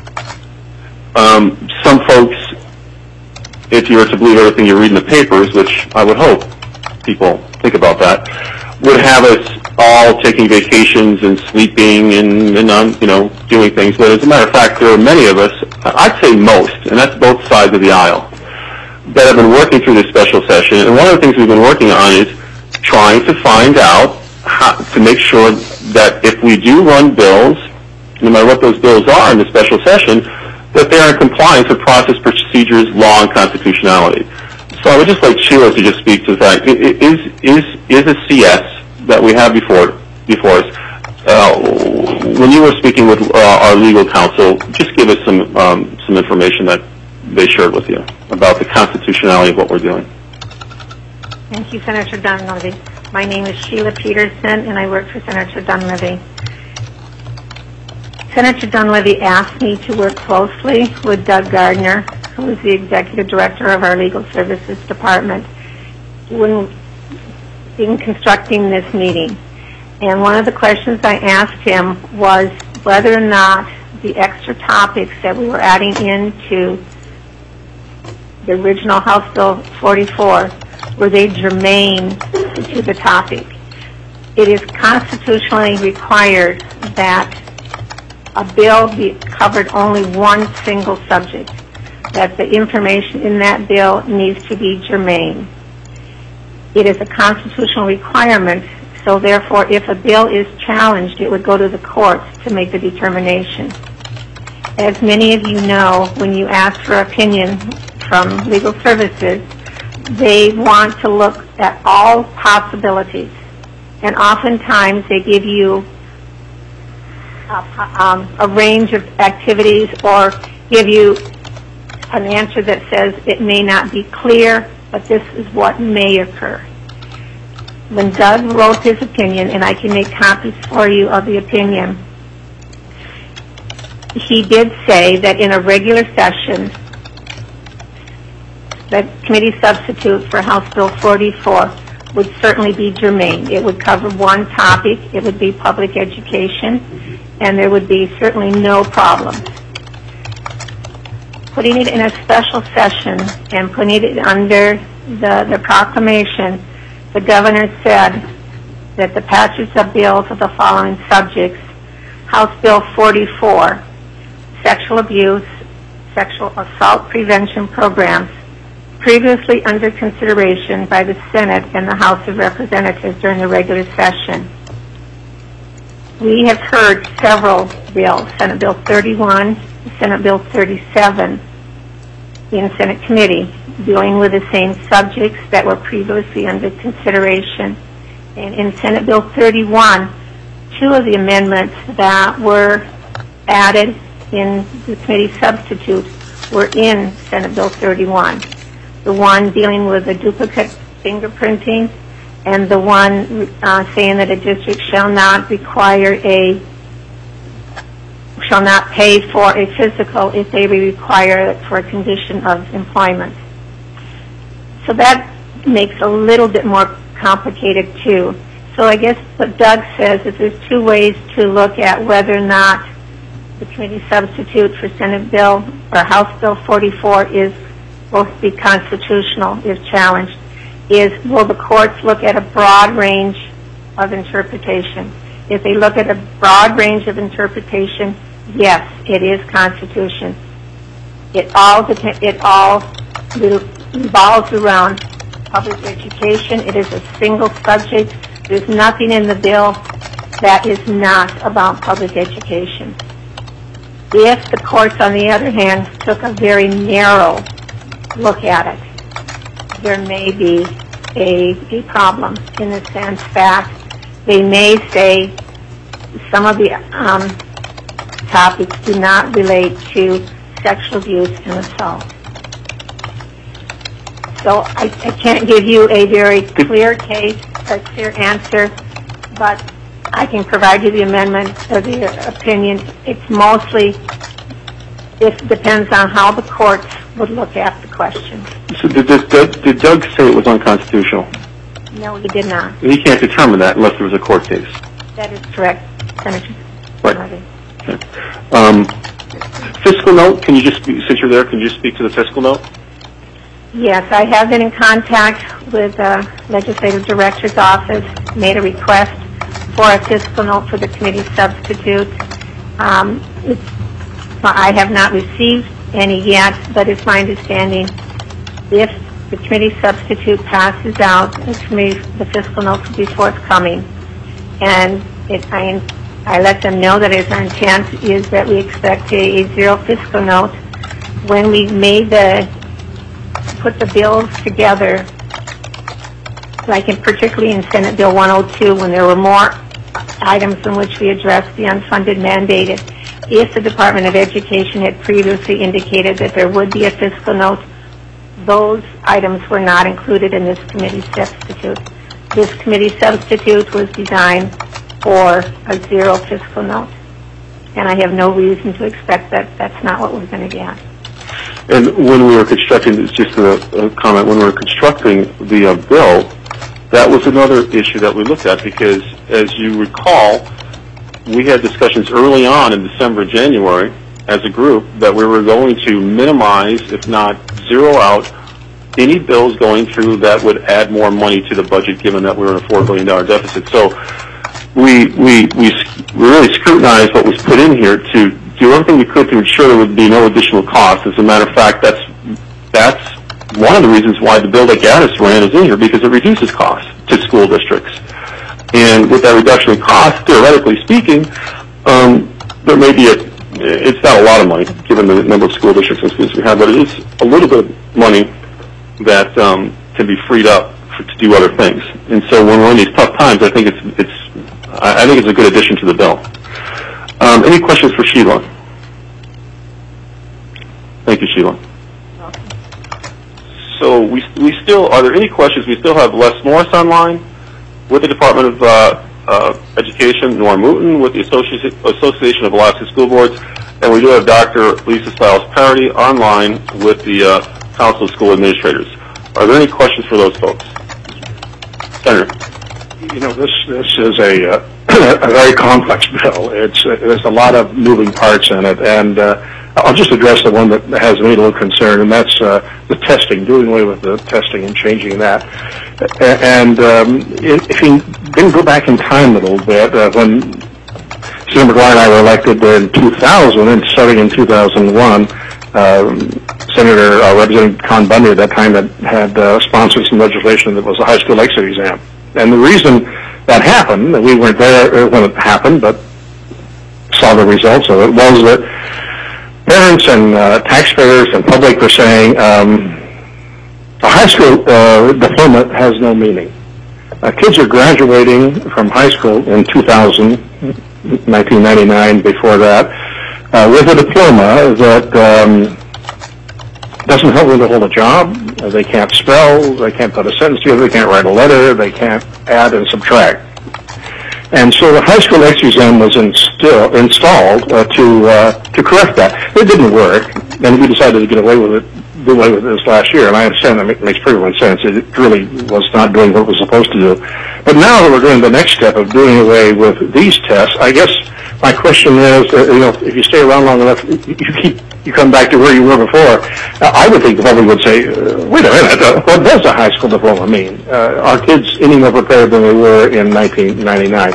Some folks, if you were to believe everything you read in the papers, which I would hope people think about that, would have us all taking vacations and sleeping and doing things. But as a matter of fact, there are many of us, I'd say most, and that's both sides of the aisle, that have been working through this special session. And one of the things we've been working on is trying to find out how to make sure that if we do run bills, no matter what those bills are in the special session, that they are in compliance with process, procedures, law, and constitutionality. So I would just like Sheila to just speak to the fact, is a CS that we have before us, when you were speaking with our legal counsel, just give us some information that they shared with you about the constitutionality of what we're doing. Thank you, Senator Dunleavy. My name is Sheila Peterson, and I work for Senator Dunleavy. Senator Dunleavy asked me to work closely with Doug Gardner, who is the Executive Director of our Legal Services Department, in constructing this meeting. And one of the questions I asked him was whether or not the extra topics that we were adding into the original House Bill 44, were they germane to the topic. It is constitutionally required that a bill be covered only one single subject, that the information in that bill needs to be germane. It is a constitutional requirement, so therefore if a bill is challenged, it would go to the courts to make the determination. As many of you know, when you ask for opinion from legal services, they want to look at all possibilities, and oftentimes they give you a range of activities or give you an answer that says it may not be clear, but this is what may occur. When Doug wrote his opinion, and I can make copies for you of the opinion, he did say that in a regular session, the committee substitute for House Bill 44 would certainly be germane. It would cover one topic. It would be public education, and there would be certainly no problems. Putting it in a special session and putting it under the proclamation, the governor said that the passage of bills of the following subjects: House Bill 44, sexual abuse, sexual assault prevention programs, previously under consideration by the Senate and the House of Representatives during the regular session. We have heard several bills, Senate Bill 31, Senate Bill 37, in Senate committee, dealing with the same subjects that were previously under consideration. And in Senate Bill 31, two of the amendments that were added in the committee substitute were in Senate Bill 31. The one dealing with the duplicate fingerprinting, and the one saying that a district shall not pay for a physical if they require it for a condition of employment. So that makes a little bit more complicated too. So I guess what Doug says is there's two ways to look at whether or not the committee substitute for Senate Bill or House Bill 44 will be constitutional if challenged. Will the courts look at a broad range of interpretation? if they look at a broad range of interpretation, yes, it is constitution. It all revolves around public education. It is a single subject. There's nothing in the bill that is not about public education. If the courts, on the other hand, took a very narrow look at it, there may be a problem in the sense that they may say some of the topics do not relate to sexual abuse and assault. So I can't give you a very clear answer, but I can provide you the amendment or the opinion. It's mostly, it depends on how the courts would look at the question. So did Doug say it was unconstitutional? No, he did not. He can't determine that unless there was a court case. That is correct, Senator. Right. Okay. Fiscal note, can you just, since you're there, can you just speak to the fiscal note? Yes, I have been in contact with the Legislative Director's Office, made a request for a fiscal note for the committee substitute. I have not received any yet, but it's my understanding if the committee substitute passes out, the fiscal note will be forthcoming. And I let them know that our intent is that we expect a zero fiscal note. When we put the bills together, like particularly in Senate Bill 102, when there were more items in which we addressed the unfunded mandated, if the Department of Education had previously indicated that there would be a fiscal note, those items were not included in this committee substitute. This committee substitute was designed for a zero fiscal note, and I have no reason to expect that that's not what we're going to get. And when we were constructing, it's just a comment, when we were constructing the bill, that was another issue that we looked at because, as you recall, we had discussions early on in December, January, as a group, that we were going to minimize, if not zero out, any bills going through that would add more money to the budget, given that we were in a $4 billion deficit. So we really scrutinized what was put in here to do everything we could to ensure there would be no additional cost. As a matter of fact, that's one of the reasons why the bill that Gaddis ran is in here, because it reduces costs to school districts. And with that reduction in cost, theoretically speaking, there may be it's not a lot of money, given the number of school districts and schools we have, but it is a little bit of money that can be freed up to do other things. And so when we're in these tough times, I think it's a good addition to the bill. Any questions for Sheila? Thank you, Sheila. So we still, are there any questions? We still have Les Morris online with the Department of Education, Norm Wooten with the Association of Alaska School Boards, and we do have Dr. Lisa Stiles-Parody online with the Council of School Administrators. Are there any questions for those folks? Senator. You know, this is a very complex bill. There's a lot of moving parts in it, and I'll just address the one that has me a little concerned, and that's the testing, doing away with the testing and changing that. And if you then go back in time a little bit, when Senator McGuire and I were elected in 2000, and starting in 2001, Senator Representative Con Bundy at that time had sponsored some legislation that was a high school exit exam. And the reason that happened, we weren't there when it happened, but saw the results of it, was that parents and taxpayers and public were saying a high school diploma has no meaning. Kids are graduating from high school in 2000, 1999, before that, with a diploma that doesn't help them to hold a job. They can't spell, they can't put a sentence together, they can't write a letter, they can't add and subtract. And so the high school exit exam was installed to correct that. It didn't work, and we decided to do away with this last year, and I understand that makes pretty much sense. It really was not doing what it was supposed to do. But now that we're doing the next step of doing away with these tests, I guess my question is, if you stay around long enough, you come back to where you were before. I would think the public would say, wait a minute, what does a high school diploma mean? Are kids any more prepared than they were in 1999?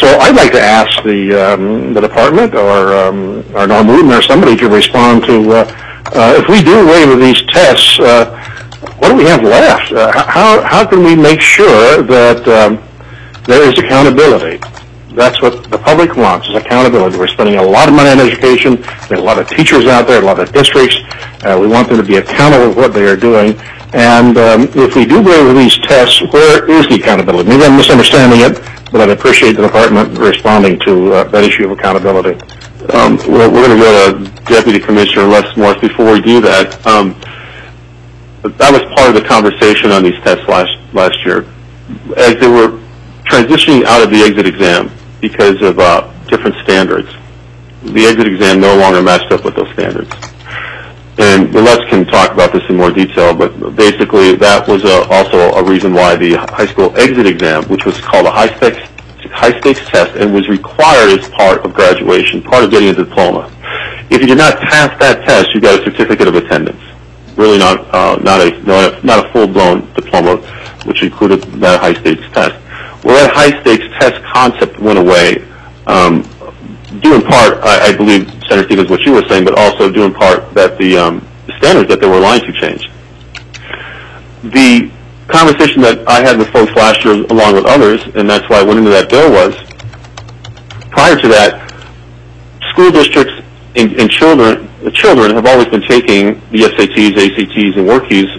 So I'd like to ask the department or Norm Wooten or somebody to respond to if we do away with these tests, what do we have left? How can we make sure that there is accountability? That's what the public wants, is accountability. We're spending a lot of money on education. There are a lot of teachers out there, a lot of districts. We want them to be accountable for what they are doing. And if we do away with these tests, where is the accountability? Maybe I'm misunderstanding it, but I'd appreciate the department responding to that issue of accountability. Well, we're going to go to Deputy Commissioner Les Morris. Before we do that, that was part of the conversation on these tests last year. As they were transitioning out of the exit exam because of different standards, the exit exam no longer matched up with those standards. And Les can talk about this in more detail, but basically that was also a reason why the high school exit exam, which was called a high-stakes test and was required as part of graduation, part of getting a diploma. If you did not pass that test, you got a certificate of attendance. Really not a full-blown diploma, which included that high-stakes test. Well, that high-stakes test concept went away, due in part, I believe, Senator Stevens, what you were saying, but also due in part that the standards that they were aligned to changed. The conversation that I had with folks last year, along with others, and that's why I went into that bill, was prior to that, school districts and children have always been taking the SATs, ACTs, and work keys,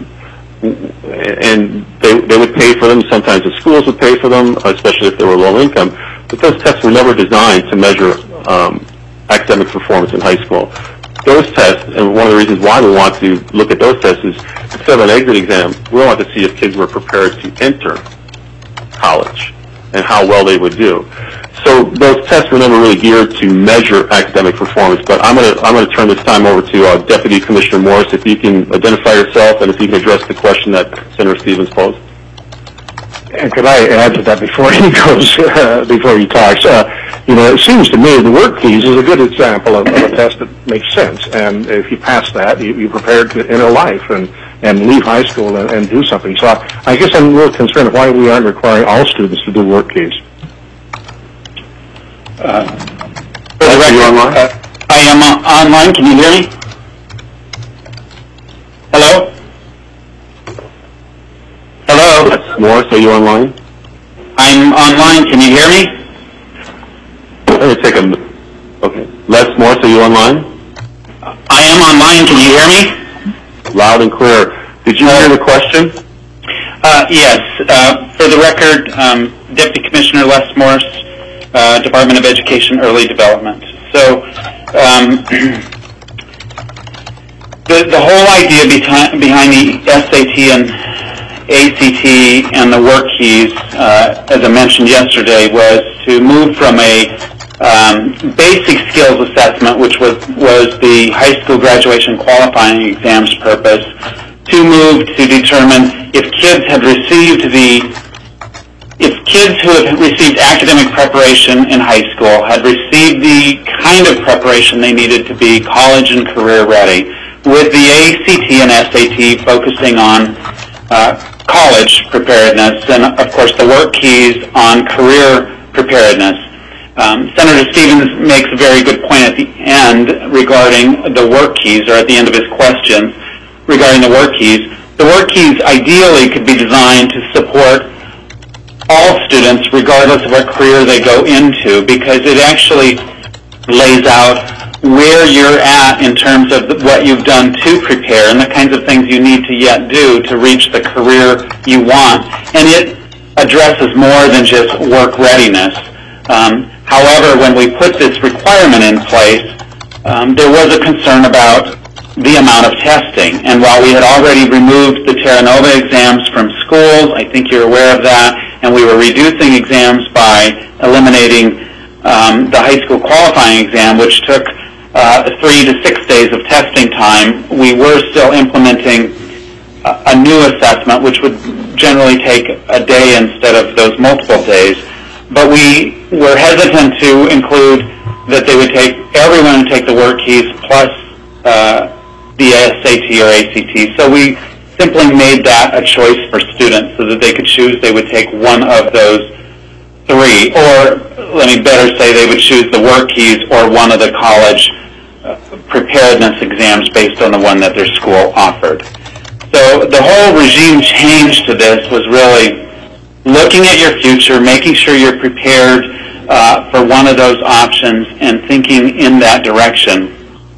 and they would pay for them. Sometimes the schools would pay for them, especially if they were low income. But those tests were never designed to measure academic performance in high school. Those tests, and one of the reasons why we want to look at those tests is, instead of an exit exam, we want to see if kids were prepared to enter college and how well they would do. So those tests were never really geared to measure academic performance. But I'm going to turn this time over to Deputy Commissioner Morris, if you can identify yourself and if you can address the question that Senator Stevens posed. And could I add to that before he goes, before he talks? It seems to me the work keys is a good example of a test that makes sense. And if you pass that, you're prepared to enter life and leave high school and do something. So I guess I'm a little concerned why we aren't requiring all students to do work keys. Are you online? I am online. Can you hear me? Hello? Hello? Morris, are you online? I'm online. Can you hear me? Let me take a minute. Okay. Les Morris, are you online? I am online. Can you hear me? Loud and clear. Did you hear the question? Yes. For the record, Deputy Commissioner Les Morris, Department of Education, Early Development. So, the whole idea behind the SAT and ACT and the work keys, as I mentioned yesterday, was to move from a basic skills assessment, which was the high school graduation qualifying exams purpose, to move to determine if kids who have received academic preparation in high school had received the kind of preparation they needed to be college and career ready, with the ACT and SAT focusing on college preparedness and, of course, the work keys on career preparedness. Senator Stevens makes a very good point at the end regarding the work keys, or at the end of his questions regarding the work keys. The work keys ideally could be designed to support all students regardless of what career they go into, because it actually lays out where you're at in terms of what you've done to prepare and the kinds of things you need to yet do to reach the career you want. And it addresses more than just work readiness. However, when we put this requirement in place, there was a concern about the amount of testing. And while we had already removed the Terra Nova exams from schools, I think you're aware of that, and we were reducing exams by eliminating the high school qualifying exam, which took 3 to 6 days of testing time, we were still implementing a new assessment, which would generally take a day instead of those multiple days. But we were hesitant to include that everyone would take the work keys plus the SAT or ACT. So we simply made that a choice for students so that they could choose they would take one of those three, or let me better say they would choose the work keys or one of the college preparedness exams based on the one that their school offered. So the whole regime change to this was really looking at your future, making sure you're prepared for one of those options and thinking in that direction.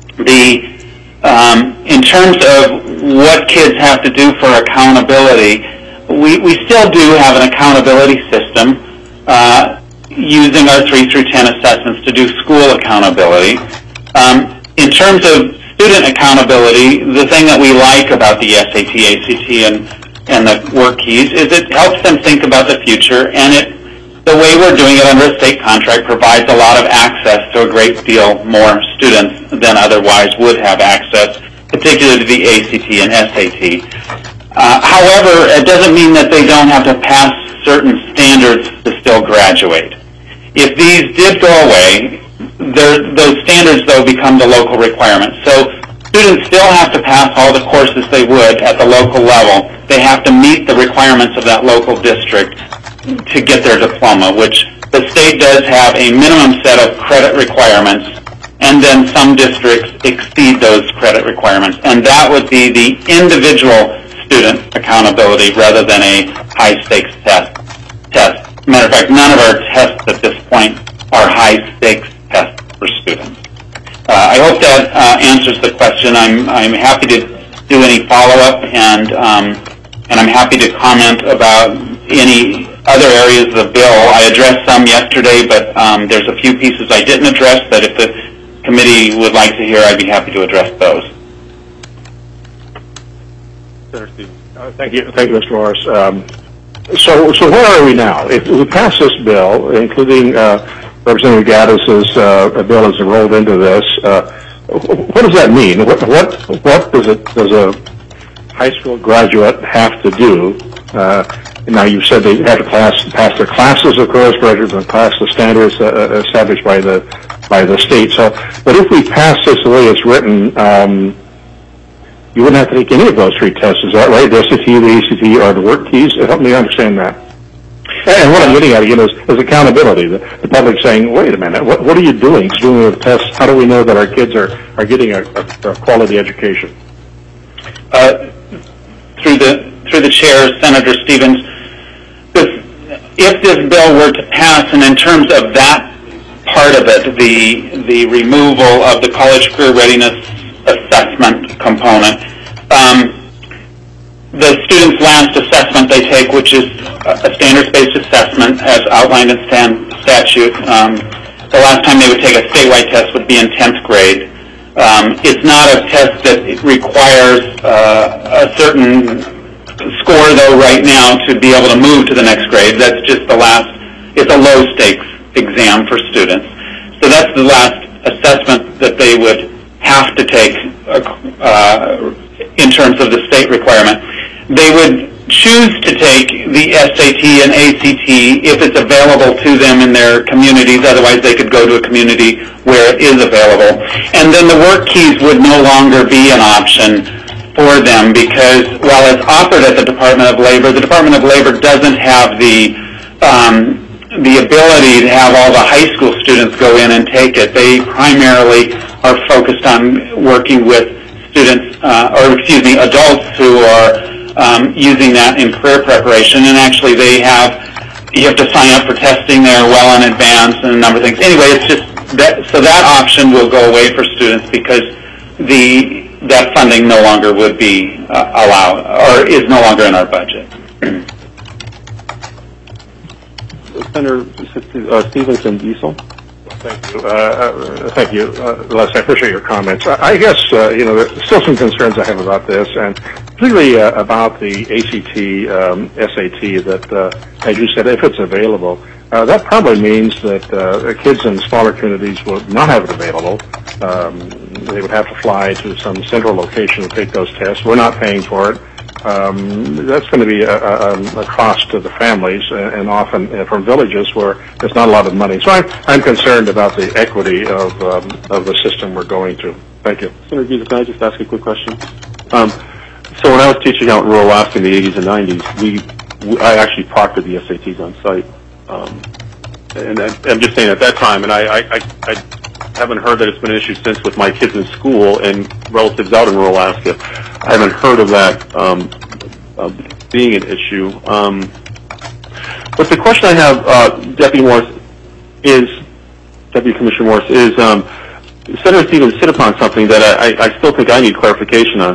In terms of what kids have to do for accountability, we still do have an accountability system using our 3 through 10 assessments to do school accountability. In terms of student accountability, the thing that we like about the SAT, ACT, and the work keys is it helps them think about the future, and the way we're doing it under a state contract provides a lot of access to a great deal more students than otherwise would have access, particularly to the ACT and SAT. However, it doesn't mean that they don't have to pass certain standards to still graduate. If these did go away, those standards, though, become the local requirements. So students still have to pass all the courses they would at the local level. They have to meet the requirements of that local district to get their diploma, which the state does have a minimum set of credit requirements, and then some districts exceed those credit requirements. And that would be the individual student accountability rather than a high-stakes test. Matter of fact, none of our tests at this point are high-stakes tests for students. I hope that answers the question. I'm happy to do any follow-up, and I'm happy to comment about any other areas of the bill. I addressed some yesterday, but there's a few pieces I didn't address that if the committee would like to hear, I'd be happy to address those. Thank you, Mr. Morris. So where are we now? If we pass this bill, including Representative Gaddis's bill is enrolled into this, what does that mean? What does a high school graduate have to do? Now, you said they have to pass their classes, of course, rather than pass the standards established by the state. So, but if we pass this the way it's written, you wouldn't have to take any of those 3 tests. Is that right? The SAT, the ACT, or the work keys? Help me understand that. And what I'm getting at again is accountability. The public saying, "Wait a minute, what are you doing? Doing the tests? How do we know that our kids are getting a quality education?" Through the chair, Senator Stevens, if this bill were to pass, and in terms of that part of it, the removal of the college career readiness assessment component, the student's last assessment they take, which is a standards-based assessment as outlined in statute, the last time they would take a statewide test would be in 10th grade. It's not a test that requires a certain score, though, right now to be able to move to the next grade. That's just it's a low-stakes exam for students. So that's the last assessment that they would have to take in terms of the state requirement. They would choose to take the SAT and ACT if it's available to them in their communities. Otherwise, they could go to a community where it is available. And then the work keys would no longer be an option for them because while it's offered at the Department of Labor, the Department of Labor doesn't have the ability to have all the high school students go in and take it. They primarily are focused on working with students, adults who are using that in career preparation. And actually, you have to sign up for testing there well in advance and a number of things. Anyway, it's just that option will go away for students because that funding no longer would be allowed or is no longer in our budget. Senator Stevenson Diesel. Thank you, Les. I appreciate your comments. I guess there's still some concerns I have about this, and particularly about the ACT, SAT. That, as you said, if it's available, that probably means that kids in smaller communities will not have it available. They would have to fly to some central location to take those tests. We're not paying for it. That's going to be a cost to the families, and often from villages where there's not a lot of money. So I'm concerned about the equity of the system we're going to. Thank you. Senator Giza, can I just ask a quick question? So when I was teaching out in rural Alaska in the 80s and 90s, I actually proctored the SATs on site. and I'm just saying at that time, and I haven't heard that it's been an issue since with my kids in school and relatives out in rural Alaska. I haven't heard of that being an issue. But the question I have, Deputy Commissioner Morris, is Senator Stevens hit upon something that I still think I need clarification on.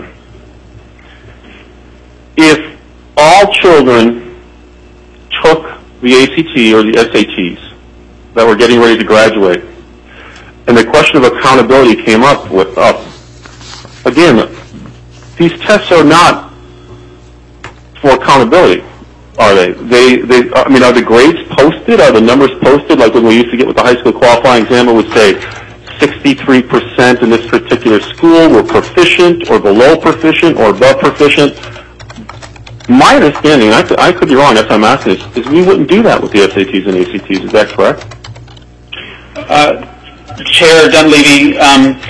If all children took the ACT or the SATs that were getting ready to graduate, and the question of accountability came up, again, these tests are not for accountability, are they? I mean, are the grades posted? Are the numbers posted? Like when we used to get with the high school qualifying exam, it would say 63% in this particular school were proficient or below proficient or above proficient. My understanding, I could be wrong, that's why I'm asking, is we wouldn't do that with the SATs and ACTs. Is that correct? Chair Dunleavy,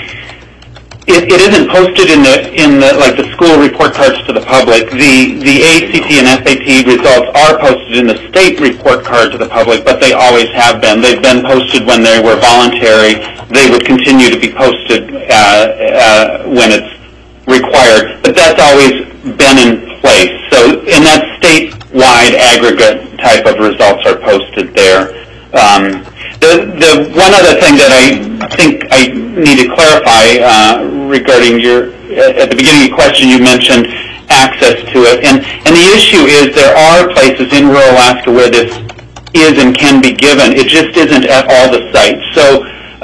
it isn't posted in the like the school report cards to the public. The ACT and SAT results are posted in the state report card to the public, but they always have been. They've been posted when they were voluntary. They would continue to be posted when it's required, but that's always been in place. So, and that statewide aggregate type of results are posted there. The one other thing that I think I need to clarify regarding at the beginning of your question, you mentioned access to it, and the issue is there are places in rural Alaska where this is and can be given. It just isn't at all the sites. So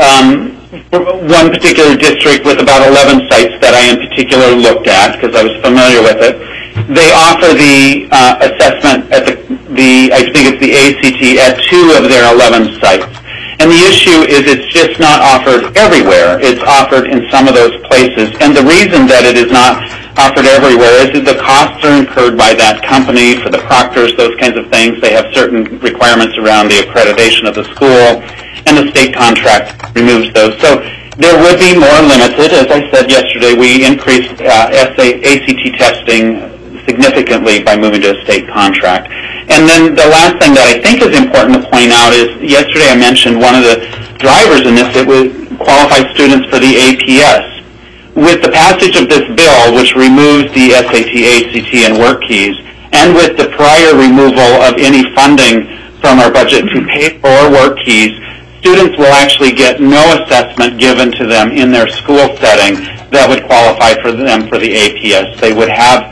one particular district with about 11 sites that I in particular looked at because I was familiar with it, they offer the assessment at I think it's the ACT at 2 of their 11 sites. And the issue is it's just not offered everywhere. It's offered in some of those places. And the reason that it is not offered everywhere is that the costs are incurred by that company for the proctors, those kinds of things. They have certain requirements around the accreditation of the school, and the state contract removes those. So there would be more limited. As I said yesterday, we increased ACT testing significantly by moving to a state contract. And then the last thing that I think is important to point out is yesterday I mentioned one of the drivers in this, it would qualify students for the APS. With the passage of this bill, which removes the SAT, ACT, and work keys, and with the prior removal of any funding from our budget to pay for work keys, students will actually get no assessment given to them in their school setting that would qualify for them for the APS. They would have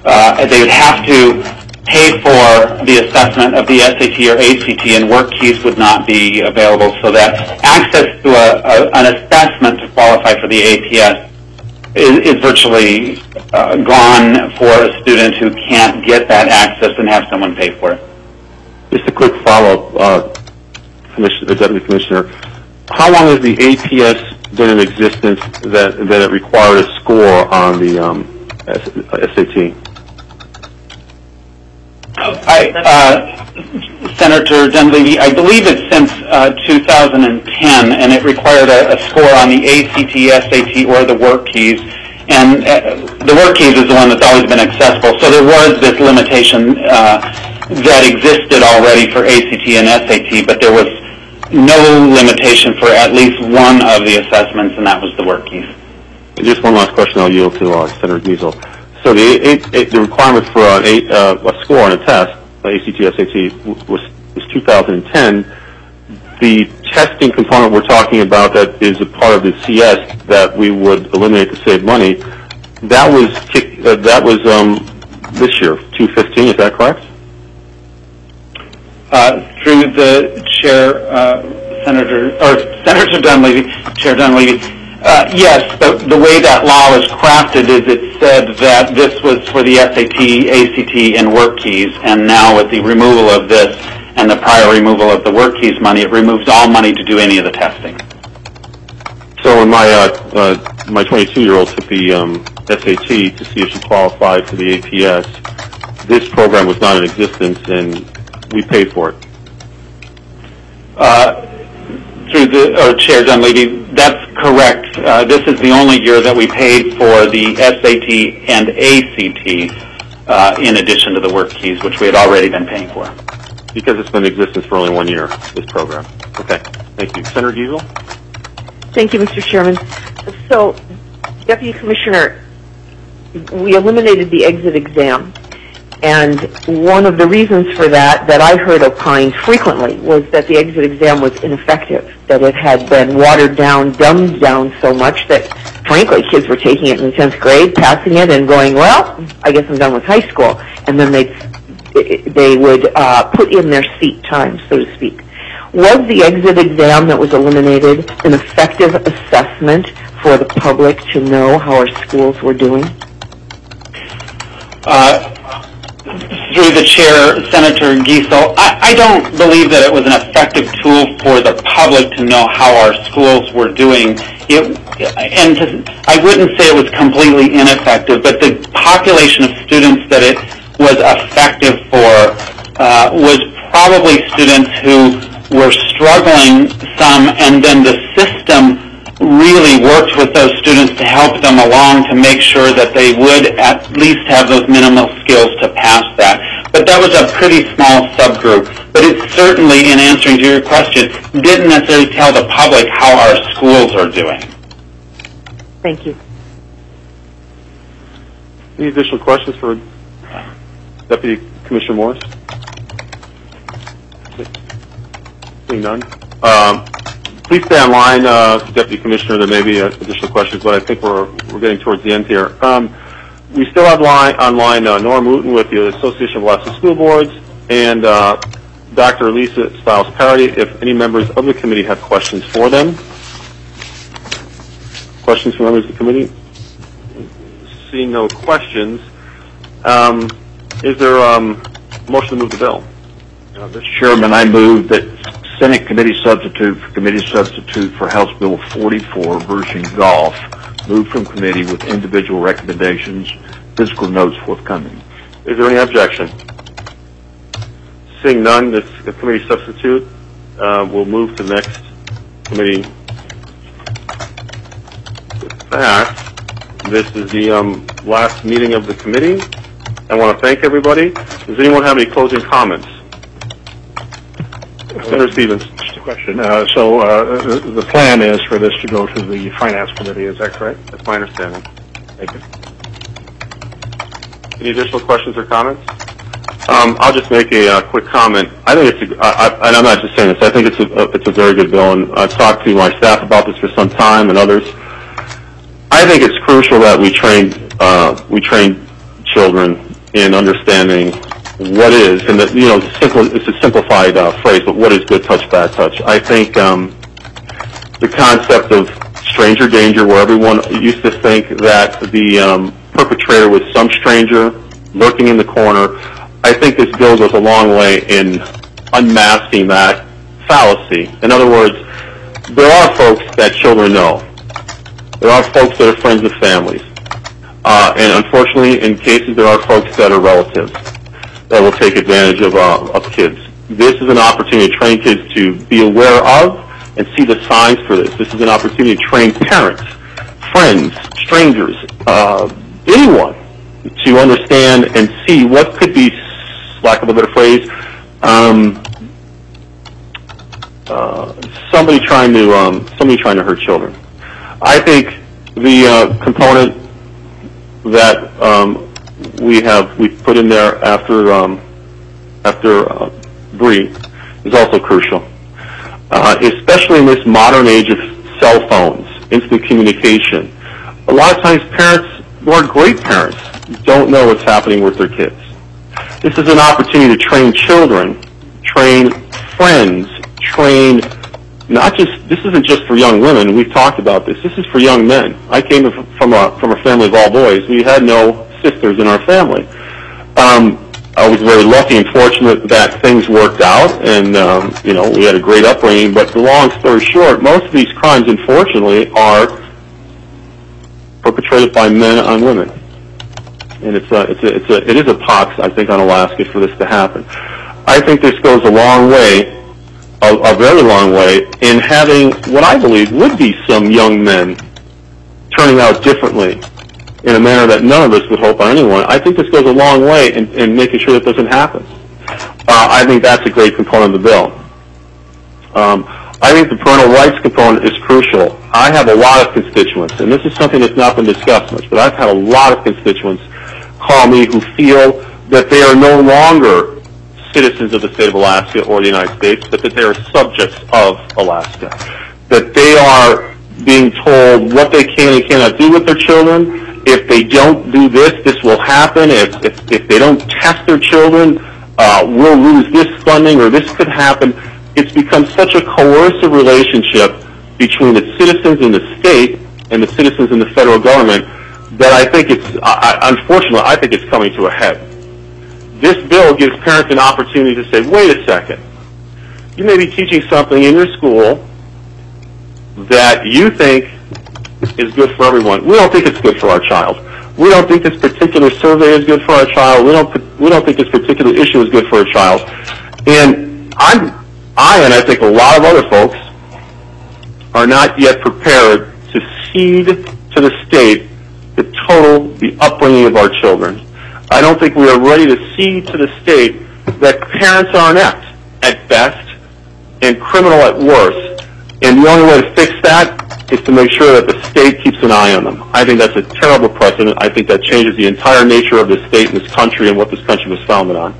to pay for the assessment of the SAT or ACT, and work keys would not be available, so that access to an assessment to qualify for the APS is virtually gone for a student who can't get that access and have someone pay for it. Just a quick follow-up, Deputy Commissioner. How long has the APS been in existence that it required a score on the SAT? Senator Dunleavy, I believe it's since 2010, and it required a score on the ACT, SAT, or the work keys. And the work keys is the one that's always been accessible. So there was this limitation that existed already for ACT and SAT, but there was no limitation for at least one of the assessments, and that was the work keys. Just one last question I'll yield to Senator Giesel. So the requirement for a score on a test, ACT, SAT, was 2010. The testing component we're talking about that is a part of the CS that we would eliminate to save money, that was this year, 2015, is that correct? Through the chair, Senator Dunleavy, Chair Dunleavy. Yes, the way that law was crafted is it said that this was for the SAT, ACT, and work keys, and now with the removal of this and the prior removal of the work keys money, it removes all money to do any of the testing. So when my 22-year-old took the SAT to see if she qualified for the APS, this program was not in existence, and we paid for it. Chair Dunleavy, that's correct. This is the only year that we paid for the SAT and ACT in addition to the work keys, which we had already been paying for. because it's been in existence for only 1 year, this program. Okay, thank you. Senator Giesel? Thank you, Mr. Chairman. So, Deputy Commissioner, we eliminated the exit exam, and one of the reasons for that I heard opined frequently was that the exit exam was ineffective, that it had been watered down, dumbed down so much that, frankly, kids were taking it in the 10th grade, passing it, and going, well, I guess I'm done with high school, and then they would put in their seat time, so to speak. Was the exit exam that was eliminated an effective assessment for the public to know how our schools were doing? Through the chair, Senator Giesel, I don't believe that it was an effective tool for the public to know how our schools were doing. I wouldn't say it was completely ineffective, but the population of students that it was effective for was probably students who were struggling some, and then the system really worked with those students to help them along to make sure that they would at least have those minimal skills to pass that. But that was a pretty small subgroup. But it certainly, in answering to your question, didn't necessarily tell the public how our schools are doing. Thank you. Any additional questions for Deputy Commissioner Morris? Seeing none. Please stay online, Deputy Commissioner. There may be additional questions, but I think we're getting towards the end here. We still have online Norm Wooten with the Association of Alaska School Boards and Dr. Lisa Stiles-Parody, if any members of the committee have questions for them. Questions from members of the committee? Seeing no questions, is there a motion to move the bill? Mr. Chairman, I move that Senate Committee Substitute for House Bill 44, version golf, moved from committee with individual recommendations, physical notes forthcoming. Is there any objection? Seeing none, the committee substitute will move to the next committee. With that, this is the last meeting of the committee. I want to thank everybody. Does anyone have any closing comments? Senator Stevens. Just a question. The plan is for this to go to the Finance Committee, is that correct? That's my understanding. Thank you. Any additional questions or comments? I'll just make a quick comment. I think it's, and I'm not just saying this, I think it's a very good bill, and I've talked to my staff about this for some time and others. I think it's crucial that we train children in understanding what is, and that, it's a simplified phrase, but what is good touch, bad touch? I think the concept of stranger danger, where everyone used to think that the perpetrator was some stranger lurking in the corner, I think this bill goes a long way in unmasking that fallacy. In other words, there are folks that children know. There are folks that are friends of families. And unfortunately, in cases, there are folks that are relatives that will take advantage of kids. This is an opportunity to train kids to be aware of and see the signs for this. This is an opportunity to train parents, friends, strangers, anyone, to understand and see what could be, lack of a better phrase, somebody trying to hurt children. I think the component that we put in there after Bree is also crucial, especially in this modern age of cell phones, instant communication. A lot of times parents, who are great parents, don't know what's happening with their kids. This is an opportunity to train children, train friends, train this isn't just for young women. We've talked about this. This is for young men. I came from a family of all boys. We had no sisters in our family. I was very lucky and fortunate that things worked out, and we had a great upbringing. But the long story short, most of these crimes, unfortunately, are perpetrated by men on women, and it is a pox, I think, on Alaska for this to happen. I think this goes a long way, a very long way, in having what I believe would be some young men turning out differently in a manner that none of us would hope on anyone. I think this goes a long way in making sure that doesn't happen. I think that's a great component of the bill. I think the parental rights component is crucial. I have a lot of constituents, and this is something that's not been discussed much, but I've had a lot of constituents call me who feel that they are no longer citizens of the state of Alaska or the United States, but that they are subjects of Alaska. That they are being told what they can and cannot do with their children. If they don't do this, this will happen. If they don't test their children, we'll lose this funding or this could happen. It's become such a coercive relationship between the citizens in the state and the citizens in the federal government that I think unfortunately, I think it's coming to a head. This bill gives parents an opportunity to say, wait a second, you may be teaching something in your school that you think is good for everyone. We don't think it's good for our child. We don't think this particular survey is good for our child. We don't think this particular issue is good for our child. And I think a lot of other folks are not yet prepared to cede to the state the upbringing of our children. I don't think we are ready to cede to the state that parents are inept at best and criminal at worst. And the only way to fix that is to make sure that the state keeps an eye on them. I think that's a terrible precedent. I think that changes the entire nature of this state and this country and what this country was founded on.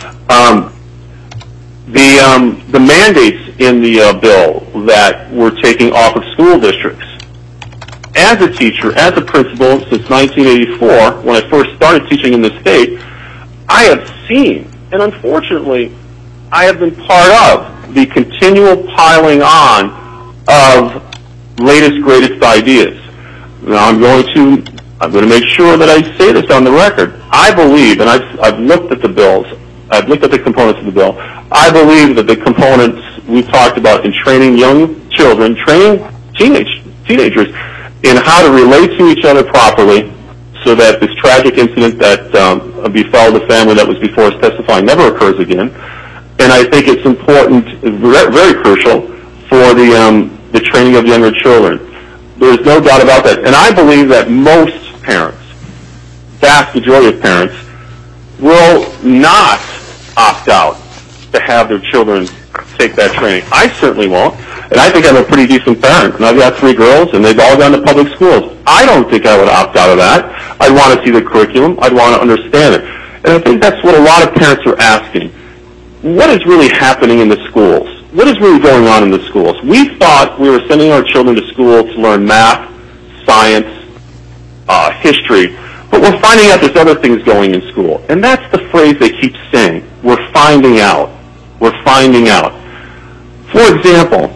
The mandates in the bill that we're taking off of school districts. As a teacher, as a principal since 1984, when I first started teaching in the state, I have seen, and unfortunately, I have been part of the continual piling on of latest, greatest ideas. Now, I'm going to make sure that I say this on the record. I believe, and I've looked at the bills, I've looked at the components of the bill. I believe that the components we talked about in training young children, training teenagers in how to relate to each other properly so that this tragic incident that befell the family that was before us testifying never occurs again. And I think it's important, very crucial, for the training of younger children. There's no doubt about that. And I believe that most parents, vast majority of parents, will not opt out to have their children take that training. I certainly won't. And I think I'm a pretty decent parent. And I've got 3 girls, and they've all gone to public schools. I don't think I would opt out of that. I'd want to see the curriculum. I'd want to understand it. And I think that's what a lot of parents are asking. What is really happening in the schools? What is really going on in the schools? We thought we were sending our children to school to learn math, science, history, but we're finding out there's other things going in school. And that's the phrase they keep saying. We're finding out. We're finding out. For example,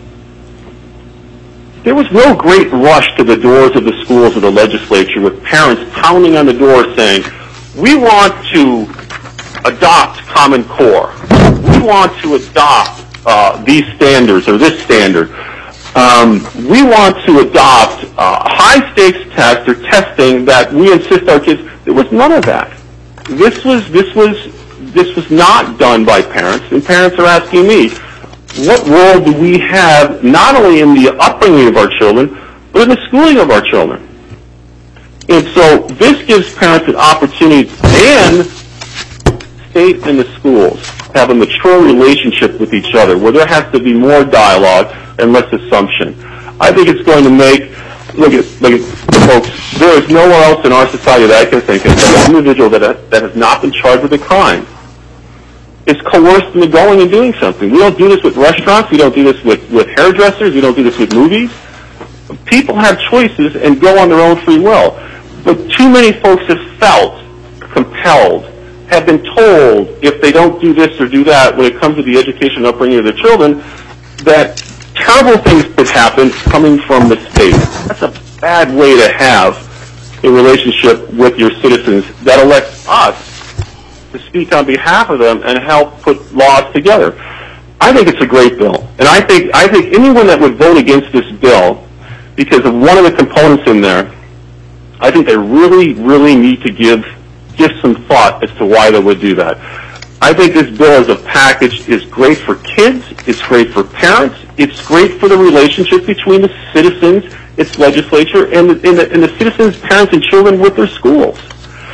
there was no great rush to the doors of the schools or the legislature with parents pounding on the door saying, we want to adopt Common Core. We want to adopt these standards or this standard. We want to adopt high-stakes tests or testing that we insist our kids. There was none of that. This was not done by parents, and parents are asking me, what role do we have not only in the upbringing of our children, but in the schooling of our children? And so this gives parents an opportunity, and state and the schools have a mature relationship with each other where there has to be more dialogue and less assumption. I think it's going to make, look at folks, there is nowhere else in our society that I can think of that an individual that has not been charged with a crime is coerced into going and doing something. We don't do this with restaurants. We don't do this with hairdressers. We don't do this with movies. People have choices and go on their own free will. But too many folks have felt compelled, have been told if they don't do this or do that when it comes to the education and upbringing of their children, that terrible things could happen coming from the state. That's a bad way to have a relationship with your citizens that elects us to speak on behalf of them and help put laws together. I think it's a great bill. And I think anyone that would vote against this bill because of one of the components in there, I think they really, really need to give some thought as to why they would do that. I think this bill as a package is great for kids, it's great for parents, it's great for the relationship between the citizens, its legislature, and the citizens, parents, and children with their schools.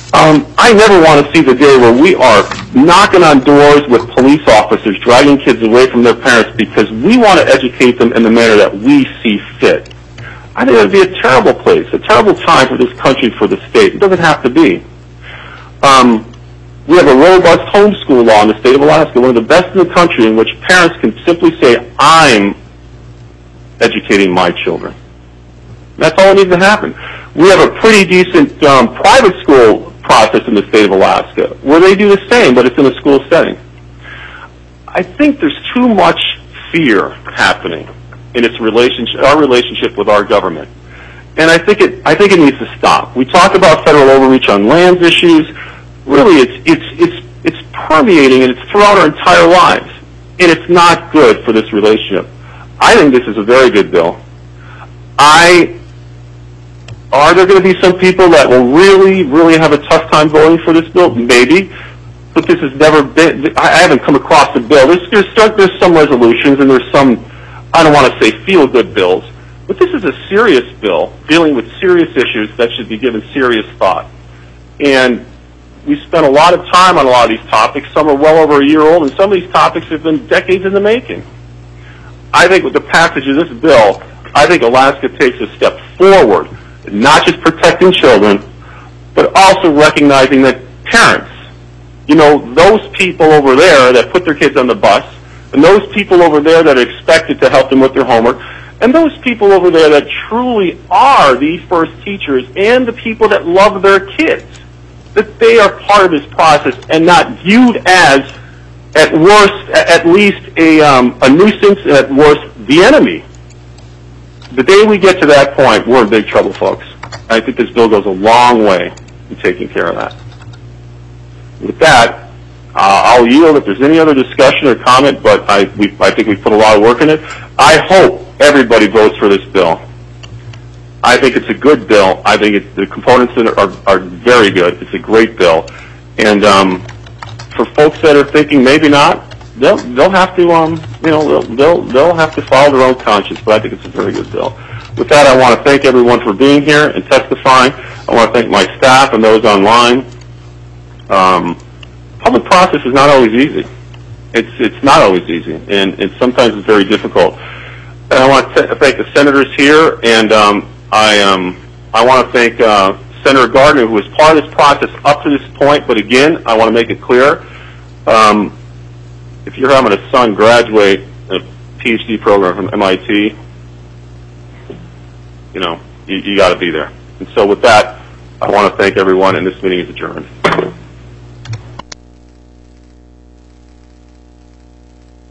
I never want to see the day where we are knocking on doors with police officers, dragging kids away from their parents because we want to educate them in the manner that we see fit. I think it would be a terrible place, a terrible time for this country, for the state. It doesn't have to be. We have a robust homeschool law in the state of Alaska, one of the best in the country, in which parents can simply say, I'm educating my children. That's all that needs to happen. We have a pretty decent private school process in the state of Alaska, where they do the same, but it's in a school setting. I think there's too much fear happening in its relationship, our relationship with our government, and I think it needs to stop. We talk about federal overreach on lands issues. Really, it's permeating and it's throughout our entire lives, and it's not good for this relationship. I think this is a very good bill. Are there going to be some people that will really, really have a tough time voting for this bill? Maybe. But this has never been, I haven't come across a bill. There's some resolutions and there's some, I don't want to say feel-good bills, but this is a serious bill dealing with serious issues that should be given serious thought. And we spent a lot of time on a lot of these topics. Some are well over a year old, and some of these topics have been decades in the making. I think with the passage of this bill, I think Alaska takes a step forward, not just protecting children, but also recognizing that parents, those people over there that put their kids on the bus, and those people over there that are expected to help them with their homework, and those people over there that truly are the first teachers and the people that love their kids, that they are part of this process and not viewed as, at worst, at least a nuisance, and at worst, the enemy. The day we get to that point, we're in big trouble, folks. I think this bill goes a long way in taking care of that. With that, I'll yield if there's any other discussion or comment, but I think we've put a lot of work in it. I hope everybody votes for this bill. I think it's a good bill. I think the components in it are very good. It's a great bill. And for folks that are thinking maybe not, they'll have to they'll have to follow their own conscience. But I think it's a very good bill. With that, I want to thank everyone for being here and testifying. I want to thank my staff and those online. Public process is not always easy. It's not always easy, and sometimes it's very difficult. And I want to thank the senators here, and I want to thank Senator Gardner, who was part of this process up to this point. But again, I want to make it clear: if you're having a son graduate a PhD program from MIT, you got to be there. And so, with that, I want to thank everyone, and this meeting is adjourned.